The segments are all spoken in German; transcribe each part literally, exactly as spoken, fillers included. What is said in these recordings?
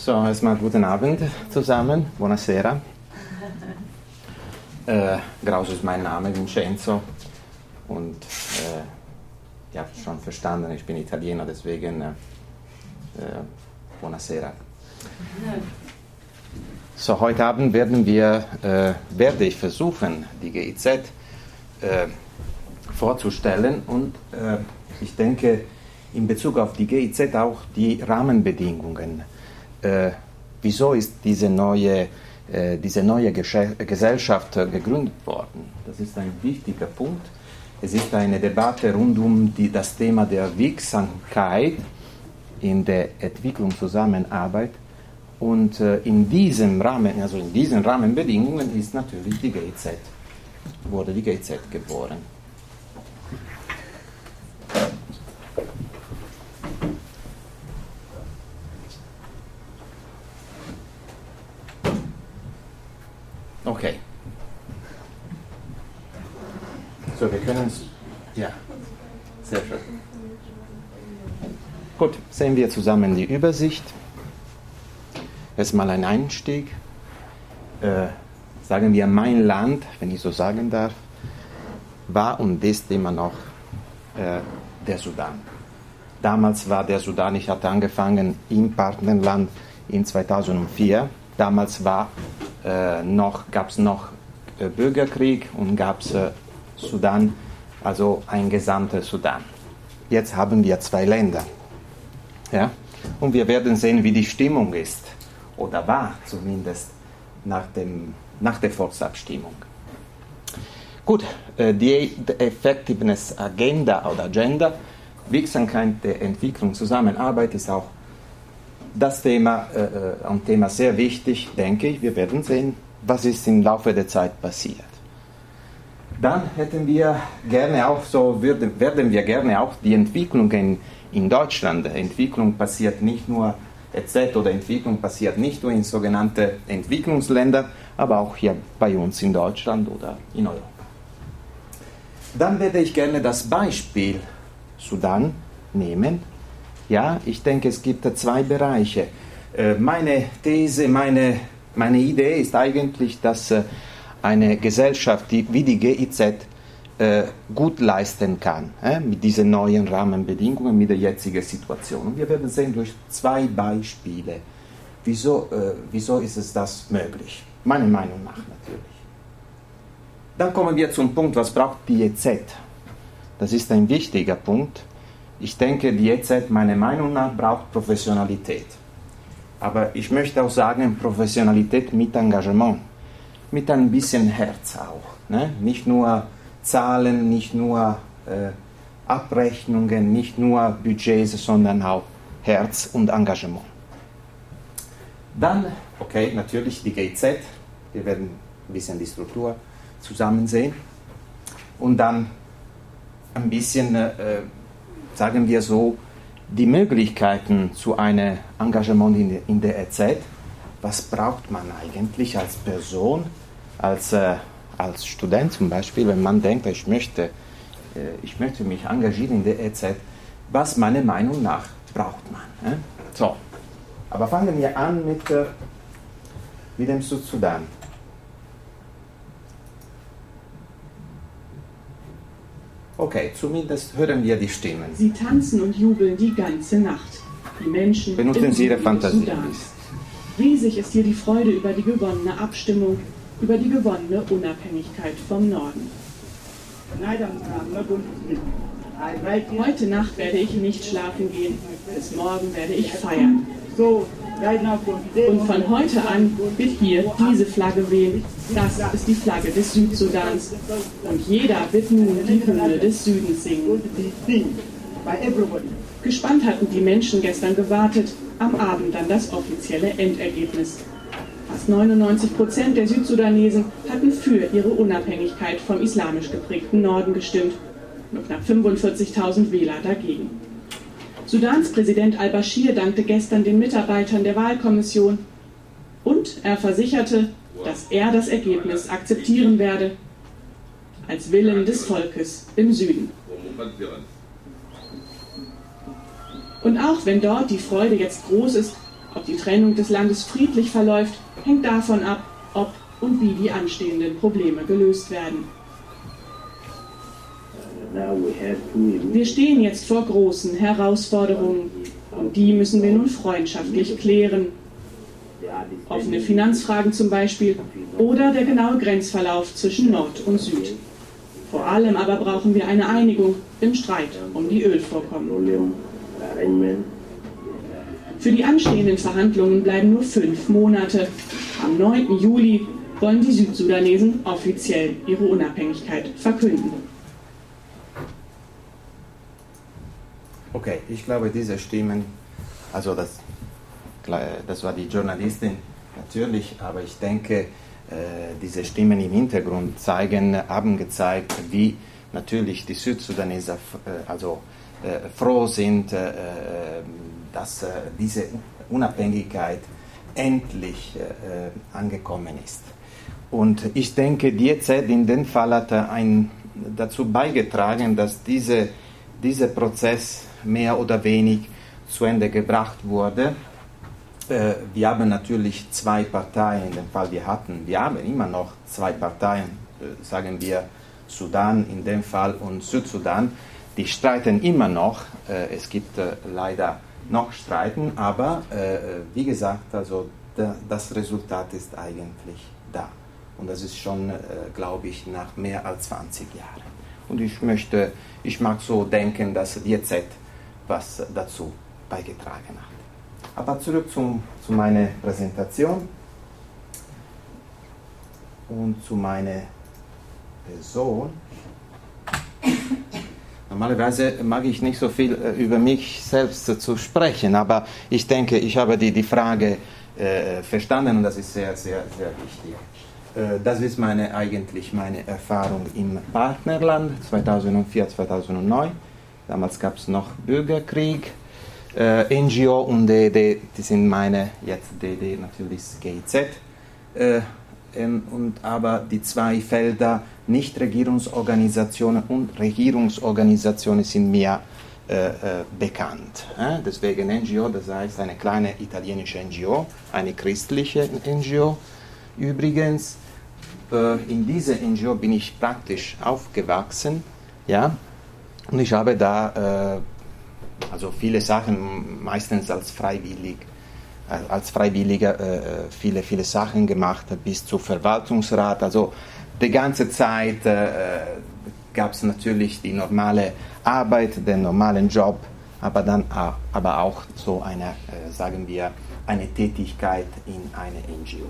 So, erstmal guten Abend zusammen, buonasera. Äh, Graus ist mein Name, Vincenzo. Und äh, ihr habt schon verstanden, ich bin Italiener, deswegen äh, äh, buonasera. So, heute Abend werden wir, äh, werde ich versuchen, die G I Z äh, vorzustellen und äh, ich denke, in Bezug auf die G I Z auch die Rahmenbedingungen. Äh, wieso ist diese neue, äh, diese neue Gesche- Gesellschaft äh, gegründet worden? Das ist ein wichtiger Punkt. Es ist eine Debatte rund um die, das Thema der Wirksamkeit in der Entwicklungszusammenarbeit. Und äh, in diesem Rahmen, also in diesen Rahmenbedingungen ist natürlich die G I Z, wurde die G I Z geboren. Okay. So, wir können es. Ja, sehr schön. Gut, sehen wir zusammen die Übersicht. Erstmal ein Einstieg. Äh, sagen wir, mein Land, wenn ich so sagen darf, war und ist immer noch äh, der Sudan. Damals war der Sudan, ich hatte angefangen im Partnerland in zweitausendvier. Damals war äh, noch, gab es noch äh, Bürgerkrieg und gab es äh, Sudan, also ein gesamter Sudan. Jetzt haben wir zwei Länder. Ja? Und wir werden sehen, wie die Stimmung ist, oder war zumindest nach, dem, nach der Volksabstimmung. Gut, äh, die Effectiveness Agenda oder Agenda, Wirksamkeit der Entwicklung, Zusammenarbeit ist auch das Thema, äh, ein Thema sehr wichtig, denke ich. Wir werden sehen, was ist im Laufe der Zeit passiert. Dann hätten wir gerne auch so, würden, werden wir gerne auch die Entwicklung in, in Deutschland. Entwicklung passiert nicht nur, E Z oder Entwicklung passiert nicht nur in sogenannten Entwicklungsländern, aber auch hier bei uns in Deutschland oder in Europa. Dann werde ich gerne das Beispiel Sudan nehmen. Ja, ich denke, es gibt zwei Bereiche. Meine These, meine, meine Idee ist eigentlich, dass eine Gesellschaft die, wie die G I Z gut leisten kann, mit diesen neuen Rahmenbedingungen, mit der jetzigen Situation. Und wir werden sehen durch zwei Beispiele, wieso, wieso ist es das möglich. Meiner Meinung nach natürlich. Dann kommen wir zum Punkt, was braucht die G I Z? Das ist ein wichtiger Punkt. Ich denke, die G I Z, meiner Meinung nach, braucht Professionalität. Aber ich möchte auch sagen, Professionalität mit Engagement, mit ein bisschen Herz auch. Ne? Nicht nur Zahlen, nicht nur äh, Abrechnungen, nicht nur Budgets, sondern auch Herz und Engagement. Dann, okay, natürlich die G I Z. Wir werden ein bisschen die Struktur zusammen sehen. Und dann ein bisschen... Äh, sagen wir so, die Möglichkeiten zu einem Engagement in der, in der E Z. Was braucht man eigentlich als Person, als, äh, als Student zum Beispiel, wenn man denkt, ich möchte, äh, ich möchte mich engagieren in der E Z, was meiner Meinung nach braucht man. Äh? So, aber fangen wir an mit, äh, mit dem Südsudan. Okay, zumindest hören wir die Stimmen. Sie tanzen und jubeln die ganze Nacht. Die Menschen benutzen Sie Ihre Fantasie. Riesig ist hier die Freude über die gewonnene Abstimmung, über die gewonnene Unabhängigkeit vom Norden. Heute Nacht werde ich nicht schlafen gehen, bis morgen werde ich feiern. Und von heute an wird hier diese Flagge wehen. Das ist die Flagge des Südsudans. Und jeder wird nun die Hymne des Südens singen. Gespannt hatten die Menschen gestern gewartet, am Abend dann das offizielle Endergebnis. Fast neunundneunzig Prozent der Südsudanesen hatten für ihre Unabhängigkeit vom islamisch geprägten Norden gestimmt. Nur knapp fünfundvierzigtausend Wähler dagegen. Sudans Präsident al-Bashir dankte gestern den Mitarbeitern der Wahlkommission und er versicherte, dass er das Ergebnis akzeptieren werde, als Willen des Volkes im Süden. Und auch wenn dort die Freude jetzt groß ist, Ob die Trennung des Landes friedlich verläuft, hängt davon ab, ob und wie die anstehenden Probleme gelöst werden. Wir stehen jetzt vor großen Herausforderungen und die müssen wir nun freundschaftlich klären. Offene Finanzfragen zum Beispiel oder der genaue Grenzverlauf zwischen Nord und Süd. Vor allem aber brauchen wir eine Einigung im Streit um die Ölvorkommen. Für die anstehenden Verhandlungen bleiben nur fünf Monate. Am neunten Juli wollen die Südsudanesen offiziell ihre Unabhängigkeit verkünden. Okay, ich glaube, diese Stimmen, also das, das war die Journalistin natürlich, aber ich denke, diese Stimmen im Hintergrund zeigen, haben gezeigt, wie natürlich die Südsudaneser also froh sind, dass diese Unabhängigkeit endlich angekommen ist. Und ich denke, die E Z in dem Fall hat ein, dazu beigetragen, dass diese, dieser Prozess mehr oder weniger zu Ende gebracht wurde. Äh, wir haben natürlich zwei Parteien, in dem Fall wir hatten, wir haben immer noch zwei Parteien, äh, sagen wir Sudan in dem Fall und Südsudan, die streiten immer noch, äh, es gibt äh, leider noch Streiten, aber äh, wie gesagt, also da, das Resultat ist eigentlich da. Und das ist schon, äh, glaube ich, nach mehr als zwanzig Jahren. Und ich möchte, ich mag so denken, dass die E Z was dazu beigetragen hat. Aber zurück zum, zu meiner Präsentation und zu meiner Person. Normalerweise mag ich nicht so viel äh, über mich selbst äh, zu sprechen, aber ich denke, ich habe die, die Frage äh, verstanden und das ist sehr, sehr, sehr wichtig. Äh, das ist meine, eigentlich meine Erfahrung im Partnerland zweitausendvier, zweitausendneun. Damals gab es noch Bürgerkrieg, äh, N G O und D D, die sind meine, jetzt D D natürlich G I Z. Äh, ähm, und aber die zwei Felder, Nichtregierungsorganisationen und Regierungsorganisationen, sind mir äh, äh, bekannt. Äh? Deswegen N G O, das heißt eine kleine italienische N G O, eine christliche N G O. Übrigens, äh, in dieser N G O bin ich praktisch aufgewachsen, ja. Und ich habe da äh, also viele Sachen meistens als freiwillig, als Freiwilliger äh, viele, viele Sachen gemacht, bis zu Verwaltungsrat. Also die ganze Zeit äh, gab es natürlich die normale Arbeit, den normalen Job, aber dann auch, aber auch so eine, äh, sagen wir, eine Tätigkeit in einer N G O.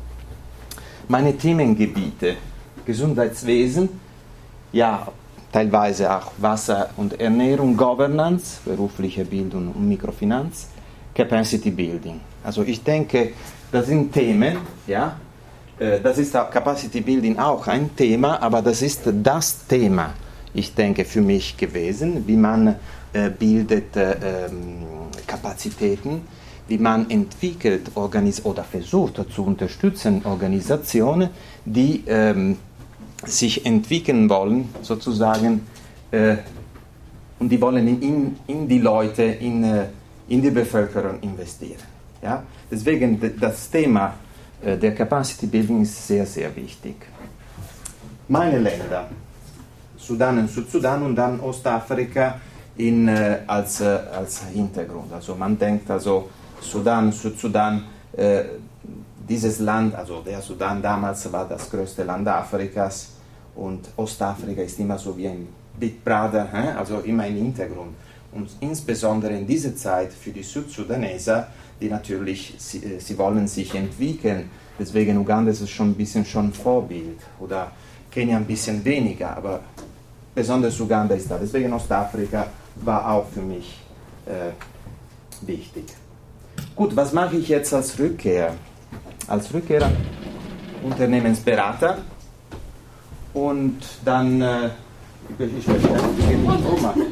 Meine Themengebiete: Gesundheitswesen, ja, teilweise auch Wasser und Ernährung, Governance, berufliche Bildung und Mikrofinanz, Capacity Building. Also ich denke, das sind Themen, ja, das ist auch Capacity Building auch ein Thema, aber das ist das Thema, ich denke, für mich gewesen, wie man äh, bildet äh, Kapazitäten, wie man entwickelt organis- oder versucht zu unterstützen Organisationen, die ähm, sich entwickeln wollen, sozusagen, äh, und die wollen in, in die Leute, in, äh, in die Bevölkerung investieren. Ja? Deswegen d- das Thema äh, der Capacity Building ist sehr, sehr wichtig. Meine Länder, Sudan und Südsudan und dann Ostafrika in, äh, als, äh, als Hintergrund. Also man denkt also Sudan, Südsudan, äh, dieses Land, also der Sudan damals war das größte Land Afrikas und Ostafrika ist immer so wie ein Big Brother, hein? Also immer im Hintergrund. Und insbesondere in dieser Zeit für die Südsudaneser, die natürlich, sie, sie wollen sich entwickeln, deswegen Uganda ist es schon ein bisschen schon Vorbild oder Kenia ein bisschen weniger, aber besonders Uganda ist da. Deswegen Ostafrika war auch für mich äh, wichtig. Gut, was mache ich jetzt als Rückkehrer? Als Rückkehrer Unternehmensberater und dann äh, ich möchte nicht rummachen.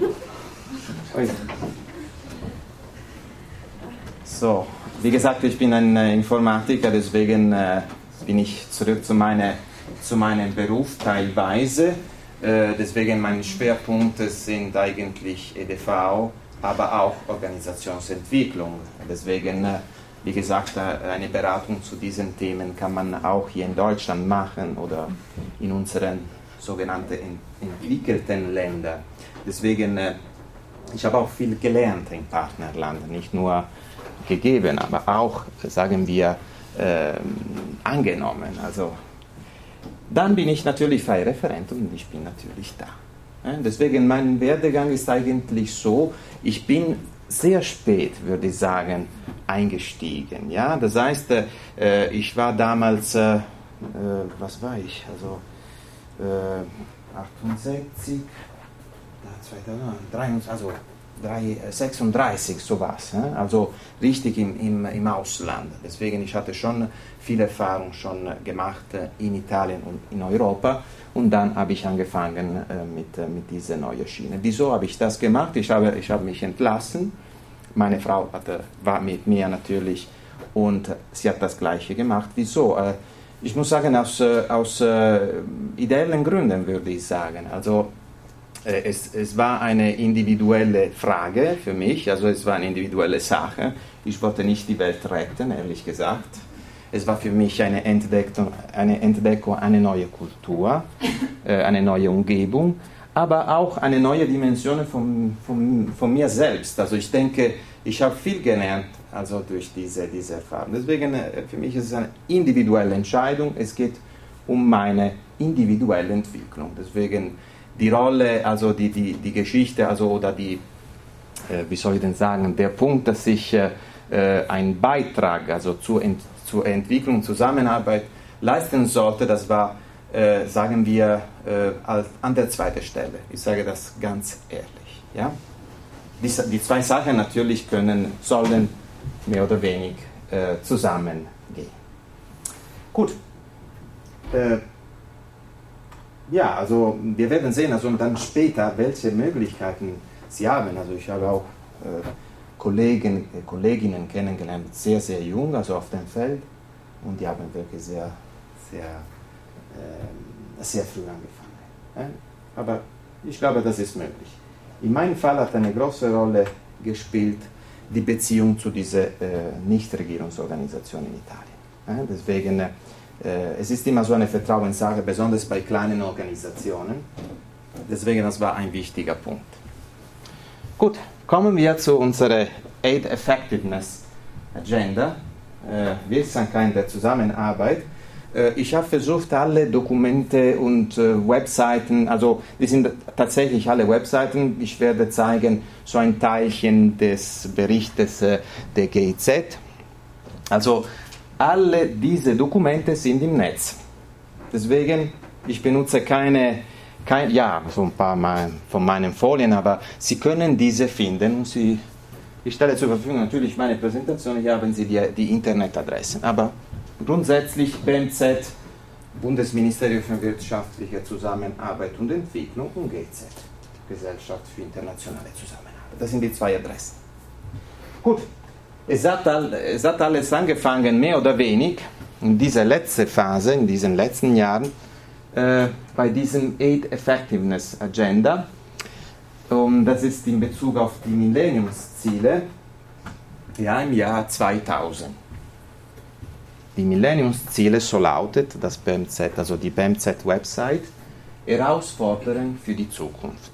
So, wie gesagt, ich bin ein äh, Informatiker, deswegen äh, bin ich zurück zu, meine, zu meinem Beruf teilweise. Äh, deswegen meine Schwerpunkte sind eigentlich E D V, aber auch Organisationsentwicklung. Deswegen äh, wie gesagt, eine Beratung zu diesen Themen kann man auch hier in Deutschland machen oder in unseren sogenannten entwickelten Ländern. Deswegen, ich habe auch viel gelernt im Partnerland, nicht nur gegeben, aber auch, sagen wir, äh, angenommen. Also, dann bin ich natürlich freier Referent und ich bin natürlich da. Deswegen, mein Werdegang ist eigentlich so, ich bin sehr spät, würde ich sagen, eingestiegen. Ja? Das heißt, äh, ich war damals, äh, äh, was war ich, also äh, achtundsechzig, zweitausenddrei, also sechsunddreißig, sowas, ja? Also richtig im, im, im Ausland. Deswegen, ich hatte schon viel Erfahrung schon gemacht in Italien und in Europa. Und dann habe ich angefangen äh, mit, äh, mit dieser neuen Schiene. Wieso habe ich das gemacht? Ich habe, ich habe mich entlassen. Meine Frau hatte, war mit mir natürlich und sie hat das Gleiche gemacht. Wieso? Äh, ich muss sagen, aus, äh, aus äh, ideellen Gründen würde ich sagen. Also äh, es, es war eine individuelle Frage für mich, also es war eine individuelle Sache. Ich wollte nicht die Welt retten, ehrlich gesagt. Es war für mich eine Entdeckung, eine, Entdeckung, eine neue Kultur, äh, eine neue Umgebung, aber auch eine neue Dimension von, von, von mir selbst. Also ich denke, ich habe viel gelernt also durch diese, diese Erfahrung. Deswegen, äh, für mich ist es eine individuelle Entscheidung. Es geht um meine individuelle Entwicklung. Deswegen die Rolle, also die, die, die Geschichte, also oder die, äh, wie soll ich denn sagen, der Punkt, dass ich äh, einen Beitrag also zur Entwicklung zur Entwicklung und Zusammenarbeit leisten sollte, das war, äh, sagen wir, äh, an der zweiten Stelle. Ich sage das ganz ehrlich. Ja? Die, die zwei Sachen natürlich können, sollen mehr oder weniger äh, zusammengehen. Gut. Äh, ja, also wir werden sehen, also dann später, welche Möglichkeiten Sie haben. Also ich habe auch äh, Kollegen, Kolleginnen kennengelernt, sehr, sehr jung, also auf dem Feld, und die haben wirklich sehr, sehr, äh, sehr früh angefangen. Ja? Aber ich glaube, das ist möglich. In meinem Fall hat eine große Rolle gespielt die Beziehung zu dieser äh, Nichtregierungsorganisation in Italien. Ja? Deswegen, äh, es ist immer so eine Vertrauenssache, besonders bei kleinen Organisationen. Deswegen, das war ein wichtiger Punkt. Gut. Kommen wir zu unserer Aid Effectiveness Agenda, äh, Wirksamkeit der Zusammenarbeit. Äh, ich habe versucht, alle Dokumente und äh, Webseiten, also die sind tatsächlich alle Webseiten, ich werde zeigen, so ein Teilchen des Berichtes äh, der G I Z. Also alle diese Dokumente sind im Netz. Deswegen, ich benutze keine Kein, ja, so ein paar Mal von meinen Folien, aber Sie können diese finden und Sie, ich stelle zur Verfügung natürlich meine Präsentation, hier haben Sie die, die Internetadressen, aber grundsätzlich B M Z, Bundesministerium für wirtschaftliche Zusammenarbeit und Entwicklung, und G Z, Gesellschaft für internationale Zusammenarbeit. Das sind die zwei Adressen. Gut, es hat, all, es hat alles angefangen, mehr oder weniger, in dieser letzten Phase, in diesen letzten Jahren, Äh, bei diesem Aid Effectiveness Agenda. Um, das ist in Bezug auf die Millenniumsziele, ja, im Jahr zweitausend. Die Millenniumsziele, so lautet das B M Z, also die B M Z-Website, Herausforderungen für die Zukunft.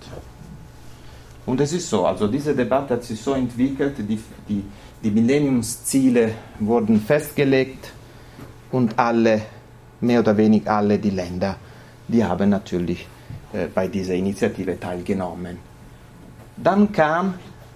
Und es ist so, also diese Debatte hat sich so entwickelt, die, die, die Millenniumsziele wurden festgelegt und alle, mehr oder weniger alle die Länder, die haben natürlich äh, bei dieser Initiative teilgenommen. Dann kam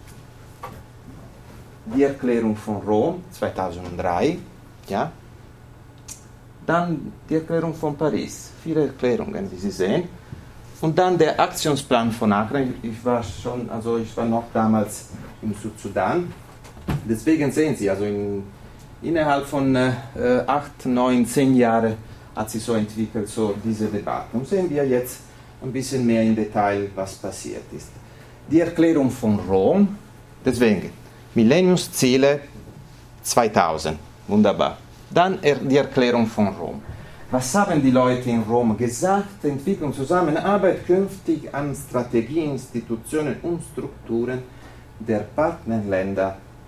die Erklärung von Rom zweitausenddrei, ja. Dann die Erklärung von Paris, viele Erklärungen, wie Sie sehen. Und dann der Aktionsplan von Accra. Ich war schon, also ich war noch damals im Südsudan. Deswegen sehen Sie, also in, innerhalb von äh, acht, neun, zehn Jahren hat sich so entwickelt, so diese Debatte. Und sehen wir jetzt ein bisschen mehr im Detail, was passiert ist. Die Erklärung von Rom, deswegen, Millenniumsziele zweitausend, wunderbar. Dann die Erklärung von Rom. Was haben die Leute in Rom gesagt? Entwicklung, Zusammenarbeit künftig an Strategien, Institutionen und Strukturen der Partnerländer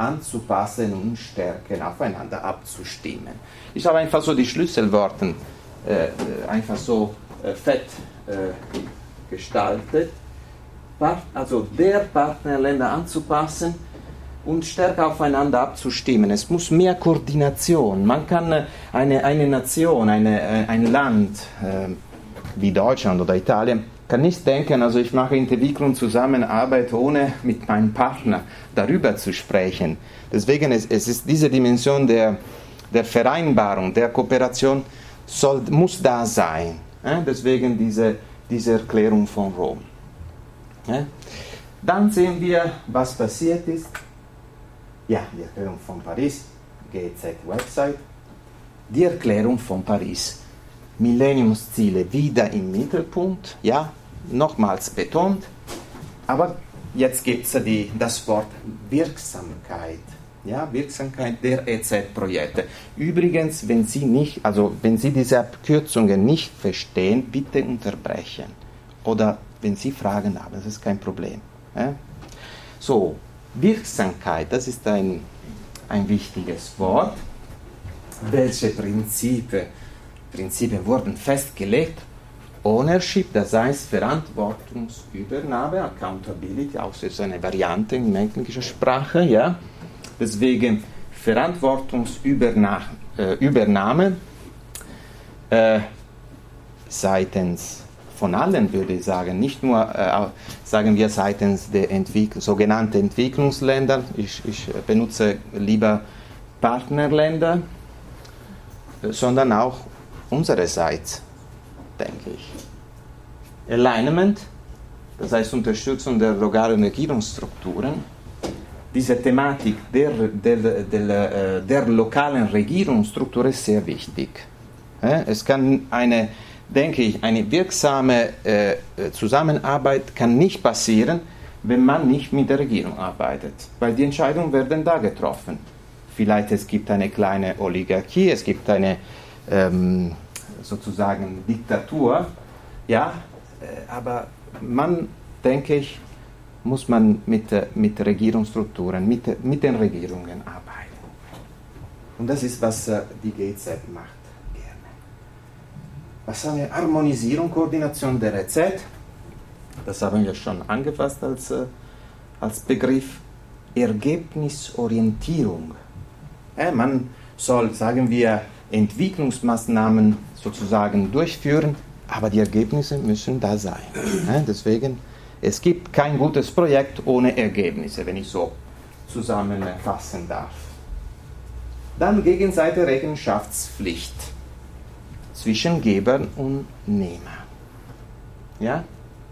anzupassen und stärken, aufeinander abzustimmen. Ich habe einfach so die Schlüsselworte äh, einfach so äh, fett äh, gestaltet. Part, also der Partnerländer anzupassen und stärker aufeinander abzustimmen. Es muss mehr Koordination. Man kann eine, eine Nation, eine, ein Land äh, wie Deutschland oder Italien, kann nicht denken, also ich mache Entwicklung, Zusammenarbeit, ohne mit meinem Partner darüber zu sprechen. Deswegen ist es ist diese Dimension der, der Vereinbarung, der Kooperation soll, muss da sein. Ja? Deswegen diese, diese Erklärung von Rom. Ja? Dann sehen wir, was passiert ist. Ja, die Erklärung von Paris, G Z-Website. Die Erklärung von Paris. Millenniumsziele wieder im Mittelpunkt, ja, nochmals betont, aber jetzt gibt es das Wort Wirksamkeit, ja, Wirksamkeit der E Z-Projekte. Übrigens, wenn Sie nicht, also wenn Sie diese Abkürzungen nicht verstehen, bitte unterbrechen. Oder wenn Sie Fragen haben, das ist kein Problem. Ja? So, Wirksamkeit, das ist ein, ein wichtiges Wort. Welche Prinzipien, Prinzipien wurden festgelegt? Ownership, das heißt Verantwortungsübernahme, Accountability, auch ist eine Variante in englischer Sprache, ja. Deswegen Verantwortungsübernahme äh, Übernahme, äh, seitens von allen, würde ich sagen, nicht nur, äh, sagen wir, seitens der Entwick- sogenannten Entwicklungsländer, ich, ich benutze lieber Partnerländer, äh, sondern auch unsererseits, denke ich. Alignment, das heißt Unterstützung der lokalen Regierungsstrukturen. Diese Thematik der, der, der, der lokalen Regierungsstruktur ist sehr wichtig. Es kann eine, denke ich, eine wirksame äh, Zusammenarbeit kann nicht passieren, wenn man nicht mit der Regierung arbeitet, weil die Entscheidungen werden da getroffen. Vielleicht es gibt eine kleine Oligarchie, es gibt eine ähm, sozusagen Diktatur, ja, aber man, denke ich, muss man mit, mit Regierungsstrukturen, mit, mit den Regierungen arbeiten. Und das ist, was die G Z macht gerne. Was haben wir? Harmonisierung, Koordination der E Z, das haben wir schon angefasst als, als Begriff. Ergebnisorientierung. Ja, man soll, sagen wir, Entwicklungsmaßnahmen sozusagen durchführen, aber die Ergebnisse müssen da sein. Ja, deswegen, es gibt kein gutes Projekt ohne Ergebnisse, wenn ich so zusammenfassen darf. Dann gegenseitige Rechenschaftspflicht zwischen Gebern und Nehmer. Ja?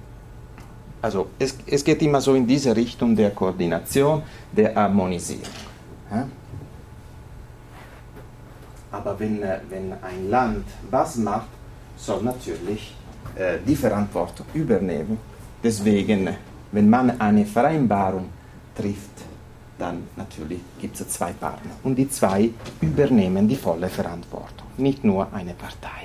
Also es, es geht immer so in diese Richtung der Koordination, der Harmonisierung. Ja? Aber wenn, wenn ein Land was macht, soll natürlich äh, die Verantwortung übernehmen. Deswegen, wenn man eine Vereinbarung trifft, dann natürlich gibt es zwei Partner. Und die zwei übernehmen die volle Verantwortung, nicht nur eine Partei.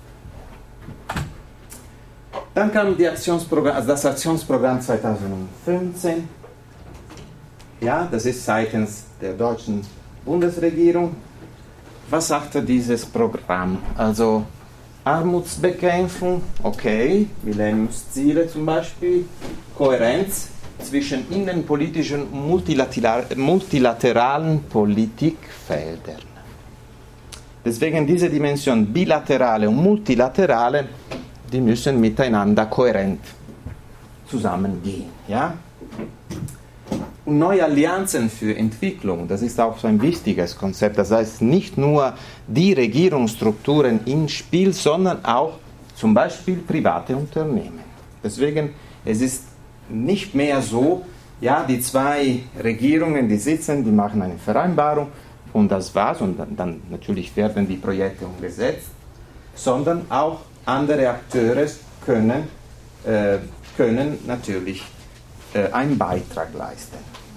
Dann kam die Aktionsprogramm, also das Aktionsprogramm zweitausendfünfzehn. Ja, das ist seitens der deutschen Bundesregierung. Was sagte dieses Programm? Also Armutsbekämpfung, okay, Millenniumsziele zum Beispiel, Kohärenz zwischen innenpolitischen und multilateral, multilateralen Politikfeldern. Deswegen diese Dimension bilaterale und multilaterale, die müssen miteinander kohärent zusammengehen. Ja? Und neue Allianzen für Entwicklung, das ist auch so ein wichtiges Konzept. Das heißt, nicht nur die Regierungsstrukturen im Spiel, sondern auch zum Beispiel private Unternehmen. Deswegen, es ist nicht mehr so, ja, die zwei Regierungen, die sitzen, die machen eine Vereinbarung und das war's und dann, dann natürlich werden die Projekte umgesetzt, sondern auch andere Akteure können, äh, können natürlich äh, einen Beitrag leisten.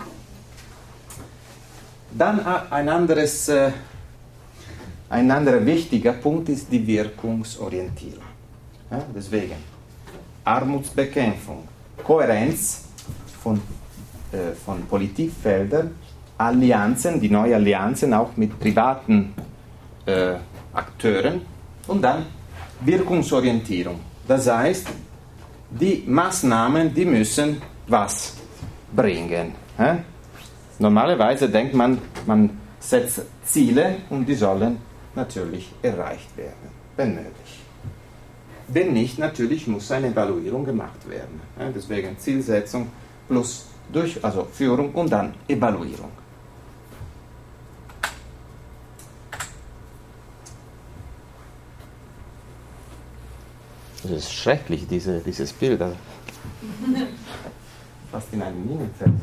Dann ein, anderes, äh, ein anderer wichtiger Punkt ist die Wirkungsorientierung. Ja, deswegen Armutsbekämpfung, Kohärenz von, äh, von Politikfeldern, Allianzen, die neuen Allianzen auch mit privaten äh, Akteuren und dann Wirkungsorientierung. Das heißt, die Maßnahmen, die müssen was bringen. Hä? Normalerweise denkt man, man setzt Ziele und die sollen natürlich erreicht werden, wenn möglich. Wenn nicht, natürlich muss eine Evaluierung gemacht werden. Hä? Deswegen Zielsetzung plus durch, also Führung und dann Evaluierung. Das ist schrecklich, diese, dieses Bild. Fast in einem Minenfeld.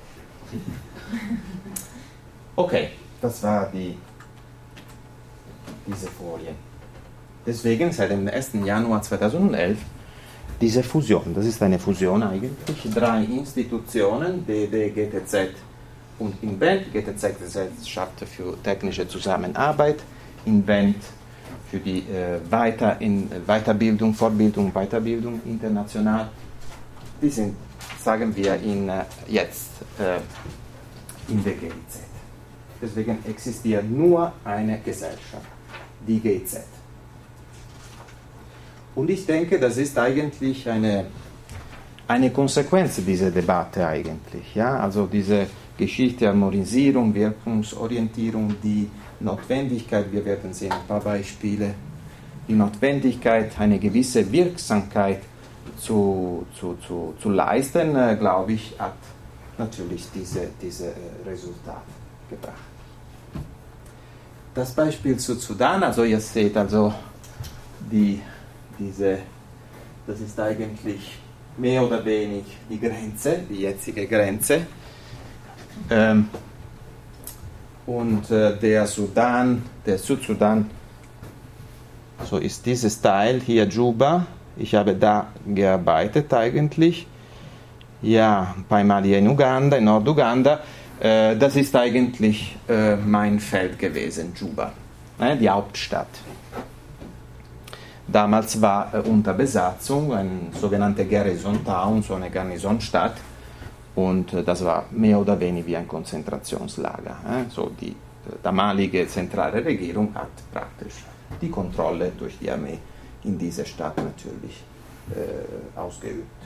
Okay, das war die, diese Folie. Deswegen seit dem ersten Januar zweitausendelf diese Fusion. Das ist eine Fusion eigentlich. Drei Institutionen, D D, G T Z und Invent. G T Z, Gesellschaft für technische Zusammenarbeit. Invent für die äh, Weiter in, Weiterbildung, Fortbildung, Weiterbildung international. Die sind, sagen wir, in, äh, jetzt äh, in der G I Z. Deswegen existiert nur eine Gesellschaft, die G I Z. Und ich denke, das ist eigentlich eine, eine Konsequenz dieser Debatte eigentlich. Ja? Also diese Geschichte, Harmonisierung, Wirkungsorientierung, die Notwendigkeit, wir werden sehen ein paar Beispiele, die Notwendigkeit, eine gewisse Wirksamkeit zu, zu, zu, zu leisten, äh, glaube ich, hat natürlich diese, diese äh, Resultat gebracht. Das Beispiel zu Sudan, also ihr seht also die, diese, das ist eigentlich mehr oder weniger die Grenze, die jetzige Grenze. Ähm, Und äh, der Sudan, der Südsudan, so ist dieses Teil hier Juba. Ich habe da gearbeitet eigentlich. Ja, ein paar Mal hier in Uganda, in Norduganda. Äh, das ist eigentlich äh, mein Feld gewesen, Juba, äh, die Hauptstadt. Damals war äh, unter Besatzung ein sogenannter Garrison Town, so eine Garnisonstadt. Und äh, das war mehr oder weniger wie ein Konzentrationslager. Äh? So die äh, damalige zentrale Regierung hat praktisch die Kontrolle durch die Armee in dieser Stadt natürlich äh, ausgeübt.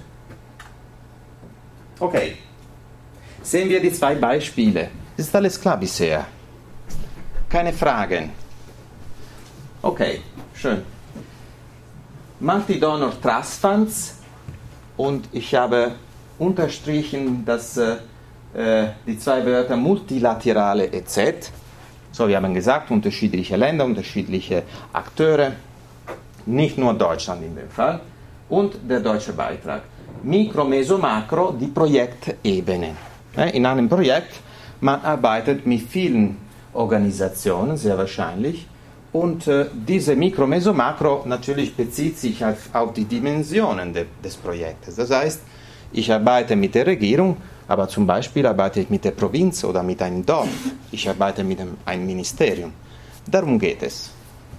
Okay, sehen wir die zwei Beispiele. Ist alles klar bisher? Keine Fragen? Okay, schön. Multi-Donor Trust Funds und ich habe unterstrichen, dass äh, die zwei Wörter multilaterale E Z, so wir haben gesagt, unterschiedliche Länder, unterschiedliche Akteure, nicht nur Deutschland in dem Fall, und der deutsche Beitrag. Mikro, Meso, Makro, die Projektebene. In einem Projekt, man arbeitet mit vielen Organisationen, sehr wahrscheinlich, und äh, diese Mikro, Meso, Makro natürlich bezieht sich auf, auf die Dimensionen de, des Projektes. Das heißt, ich arbeite mit der Regierung, aber zum Beispiel arbeite ich mit der Provinz oder mit einem Dorf. Ich arbeite mit einem, einem Ministerium. Darum geht es.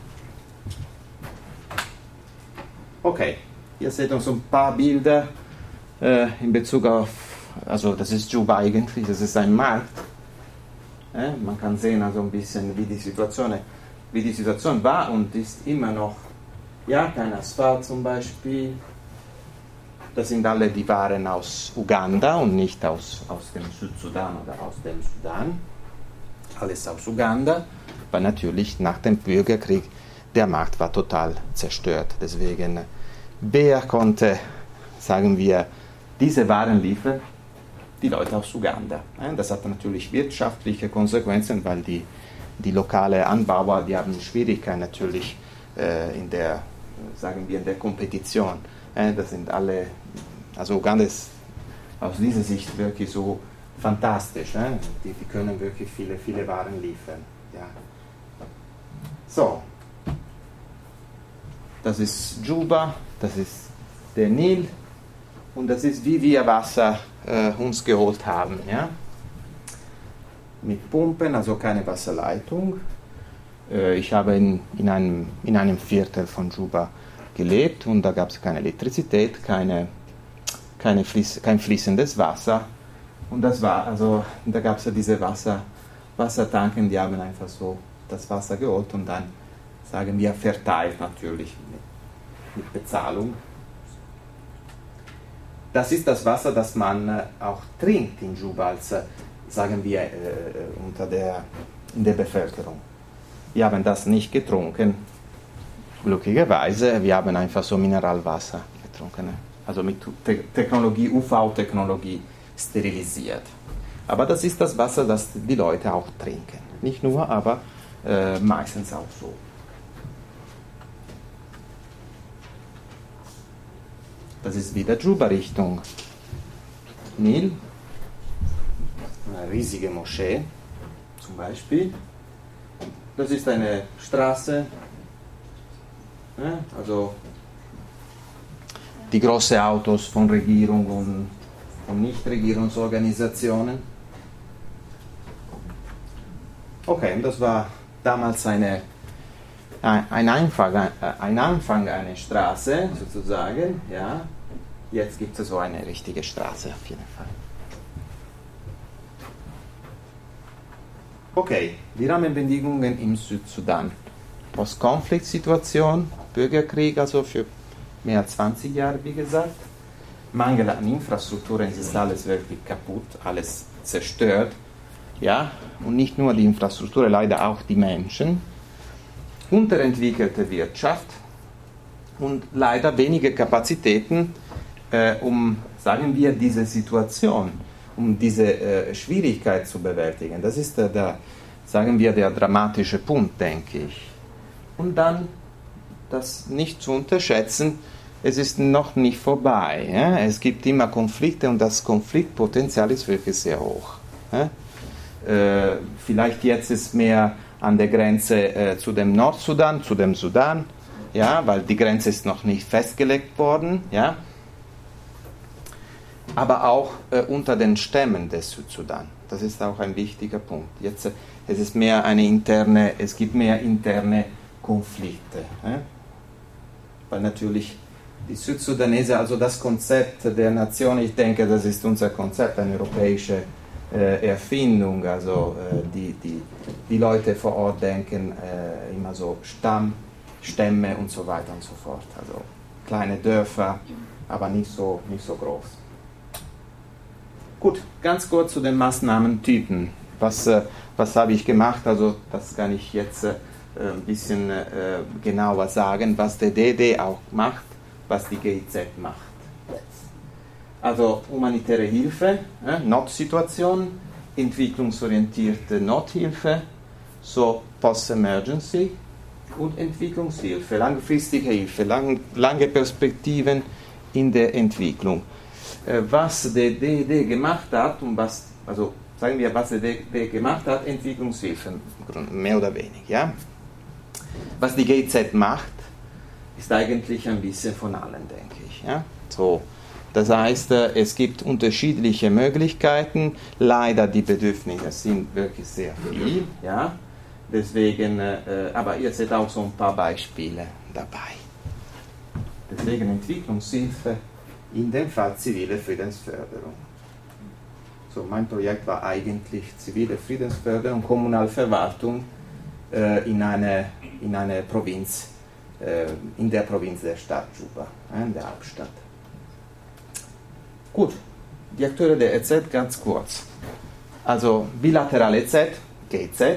Okay, ihr seht uns ein paar Bilder äh, in Bezug auf, also das ist Juba eigentlich, das ist ein Markt. Äh, man kann sehen also ein bisschen, wie die Situation, wie die Situation war und ist immer noch, ja, kein Asphalt zum Beispiel. Das sind alle die Waren aus Uganda und nicht aus, aus dem Südsudan oder aus dem Sudan. Alles aus Uganda, weil natürlich nach dem Bürgerkrieg der Markt war total zerstört. Deswegen, wer konnte, sagen wir, diese Waren liefern? Die Leute aus Uganda. Das hat natürlich wirtschaftliche Konsequenzen, weil die, die lokalen Anbauer, die haben Schwierigkeiten natürlich in der, sagen wir, in der Kompetition. Das sind alle, also Uganda ist aus dieser Sicht wirklich so fantastisch. Die, die können wirklich viele, viele Waren liefern. Ja. So, das ist Juba, das ist der Nil und das ist, wie wir Wasser äh, uns geholt haben. Ja? Mit Pumpen, also keine Wasserleitung. Äh, ich habe in, in, einem, in einem Viertel von Juba gelebt und da gab es keine Elektrizität, keine, keine Fließ, kein fließendes Wasser Und das war, also da gab es ja diese Wasser, Wassertanken, die haben einfach so das Wasser geholt und dann, sagen wir, verteilt natürlich mit, mit Bezahlung. Das ist das Wasser, das man äh, auch trinkt in Juba, als, äh, sagen wir, äh, unter der, in der Bevölkerung. Wir haben das nicht getrunken, glücklicherweise, wir haben einfach so Mineralwasser getrunken, also mit Te- Technologie, U V-Technologie sterilisiert. Aber das ist das Wasser, das die Leute auch trinken. Nicht nur, aber äh, meistens auch so. Das ist wieder Juba Richtung Nil. Eine riesige Moschee zum Beispiel. Das ist eine Straße, ja, also die großen Autos von Regierung und von Nichtregierungsorganisationen. Okay, und das war damals eine, ein, Anfang, ein Anfang einer Straße sozusagen. Ja. Jetzt gibt es so eine richtige Straße auf jeden Fall. Okay, die Rahmenbedingungen im Südsudan. Postkonfliktsituation, Bürgerkrieg, also für mehr als zwanzig Jahre, wie gesagt. Mangel an Infrastruktur, es ist alles wirklich kaputt, alles zerstört. Ja, und nicht nur die Infrastruktur, leider auch die Menschen. Unterentwickelte Wirtschaft und leider wenige Kapazitäten, äh, um, sagen wir, diese Situation, um diese äh, Schwierigkeit zu bewältigen. Das ist äh, der, sagen wir, der dramatische Punkt, denke ich. Und dann, das nicht zu unterschätzen, es ist noch nicht vorbei. Ja? Es gibt immer Konflikte und das Konfliktpotenzial ist wirklich sehr hoch. Ja? Äh, vielleicht jetzt ist mehr an der Grenze äh, zu dem Nordsudan, zu dem Sudan, ja, weil die Grenze ist noch nicht festgelegt worden, ja. Aber auch äh, unter den Stämmen des Südsudan. Das ist auch ein wichtiger Punkt. Jetzt äh, es ist mehr eine interne, es gibt mehr interne Konflikte, ja? Weil natürlich die Südsudanese, also das Konzept der Nation, ich denke, das ist unser Konzept, eine europäische äh, Erfindung, also äh, die, die, die Leute vor Ort denken äh, immer so Stamm, Stämme und so weiter und so fort, also kleine Dörfer, aber nicht so, nicht so groß. Gut, ganz kurz zu den Maßnahmentypen. Was, äh, was habe ich gemacht? Also das kann ich jetzt äh, ein bisschen äh, genauer sagen, was der D D auch macht, was die G I Z macht. Also humanitäre Hilfe, äh, Notsituation, entwicklungsorientierte Nothilfe, so Post-Emergency und Entwicklungshilfe, langfristige Hilfe, lang, lange Perspektiven in der Entwicklung. Äh, was der D D gemacht hat und was, also sagen wir, was der D D gemacht hat, Entwicklungshilfe, mehr oder weniger, ja. Was die G I Z macht, ist eigentlich ein bisschen von allen, denke ich. Ja? So, das heißt, es gibt unterschiedliche Möglichkeiten. Leider, die Bedürfnisse sind wirklich sehr viel. Ja? Deswegen, äh, aber ihr seht auch so ein paar Beispiele dabei. Deswegen Entwicklungshilfe, in dem Fall zivile Friedensförderung. So, mein Projekt war eigentlich zivile Friedensförderung, Kommunalverwaltung äh, in einer in eine Provinz, äh, in der Provinz der Stadt Juba, äh, in der Hauptstadt. Gut, die Akteure der E Z ganz kurz. Also bilaterale E Z, G Z,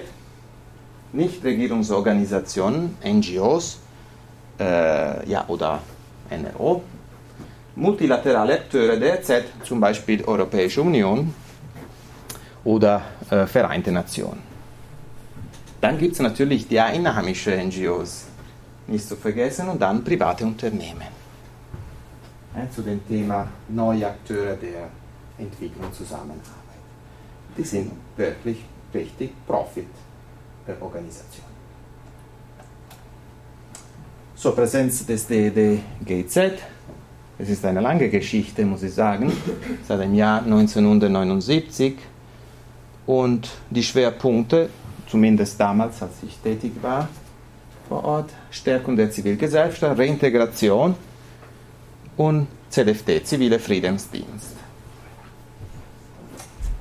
Nichtregierungsorganisationen, N G Os äh, ja, oder N R O, multilaterale Akteure der E Z, zum Beispiel Europäische Union oder äh, Vereinte Nationen. Dann gibt es natürlich die einheimischen N G Os, nicht zu vergessen, und dann private Unternehmen. Ja, zu dem Thema neue Akteure der Entwicklung Zusammenarbeit. Die sind wirklich richtig Profit-Organisationen. So, Präsenz des D D G I Z. Es ist eine lange Geschichte, muss ich sagen, seit dem Jahr neunzehnhundertneunundsiebzig. Und die Schwerpunkte, zumindest damals, als ich tätig war vor Ort, Stärkung der Zivilgesellschaft, Reintegration und Z F D, Zivile Friedensdienst.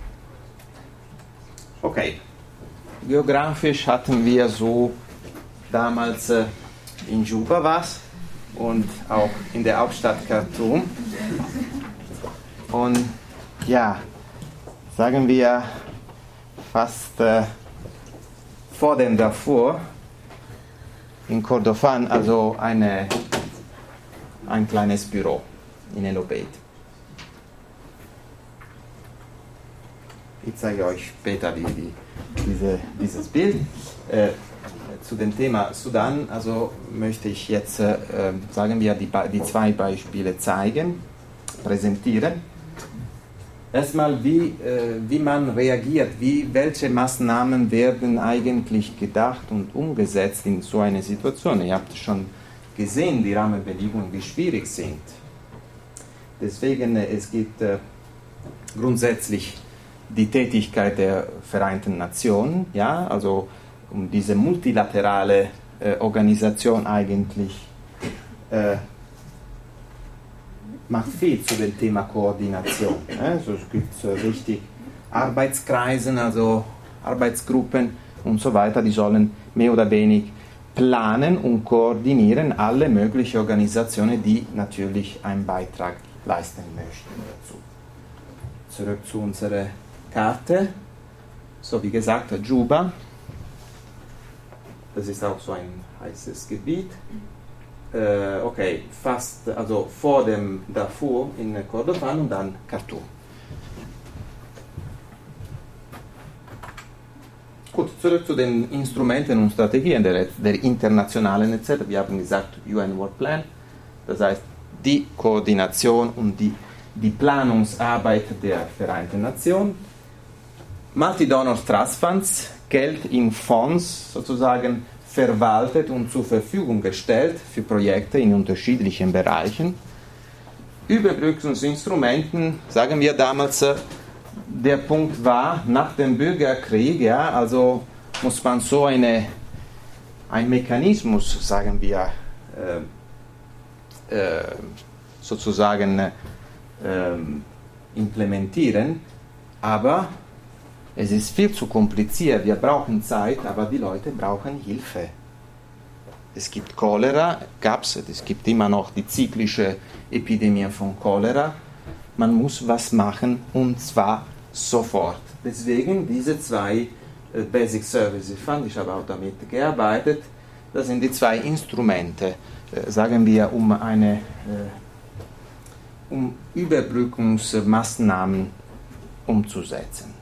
Okay, geografisch hatten wir so damals äh, in Juba was und auch in der Hauptstadt Khartoum. Und ja, sagen wir fast äh, vor dem Darfur in Kordofan, also eine, ein kleines Büro in El Obeid. Ich zeige euch später die, die, diese, dieses Bild. Äh, zu dem Thema Sudan, also möchte ich jetzt, äh, sagen wir, die, die zwei Beispiele zeigen, präsentieren. Erstmal, wie, äh, wie man reagiert, wie, welche Maßnahmen werden eigentlich gedacht und umgesetzt in so einer Situation. Ihr habt schon gesehen, die Rahmenbedingungen, wie schwierig sind. Deswegen, äh, es gibt äh, grundsätzlich die Tätigkeit der Vereinten Nationen, ja, also um diese multilaterale äh, Organisation eigentlich äh, macht viel zu dem Thema Koordination. Also es gibt äh, richtig Arbeitskreisen, also Arbeitsgruppen und so weiter, die sollen mehr oder weniger planen und koordinieren alle möglichen Organisationen, die natürlich einen Beitrag leisten möchten dazu. Zurück zu unserer Karte. So, wie gesagt, Juba. Das ist auch so ein heißes Gebiet. Äh, okay, fast, also vor dem Darfur in Kordofan und dann Khartoum. Gut, zurück zu den Instrumenten und Strategien der, der internationalen et cetera. Wir haben gesagt, U N World Plan, das heißt die Koordination und die, die Planungsarbeit der Vereinten Nationen. Multi-Donor Trust Funds, Geld in Fonds sozusagen verwaltet und zur Verfügung gestellt für Projekte in unterschiedlichen Bereichen. Überbrückungsinstrumenten, sagen wir damals, der Punkt war, nach dem Bürgerkrieg, ja, also muss man so eine, ein Mechanismus, sagen wir, äh, äh, sozusagen äh, implementieren, aber es ist viel zu kompliziert, wir brauchen Zeit, aber die Leute brauchen Hilfe. Es gibt Cholera, gab es, es gibt immer noch die zyklische Epidemie von Cholera. Man muss was machen und zwar sofort. Deswegen diese zwei äh, Basic Services Fund, ich habe auch damit gearbeitet, das sind die zwei Instrumente, äh, sagen wir, um eine äh, um Überbrückungsmaßnahmen umzusetzen.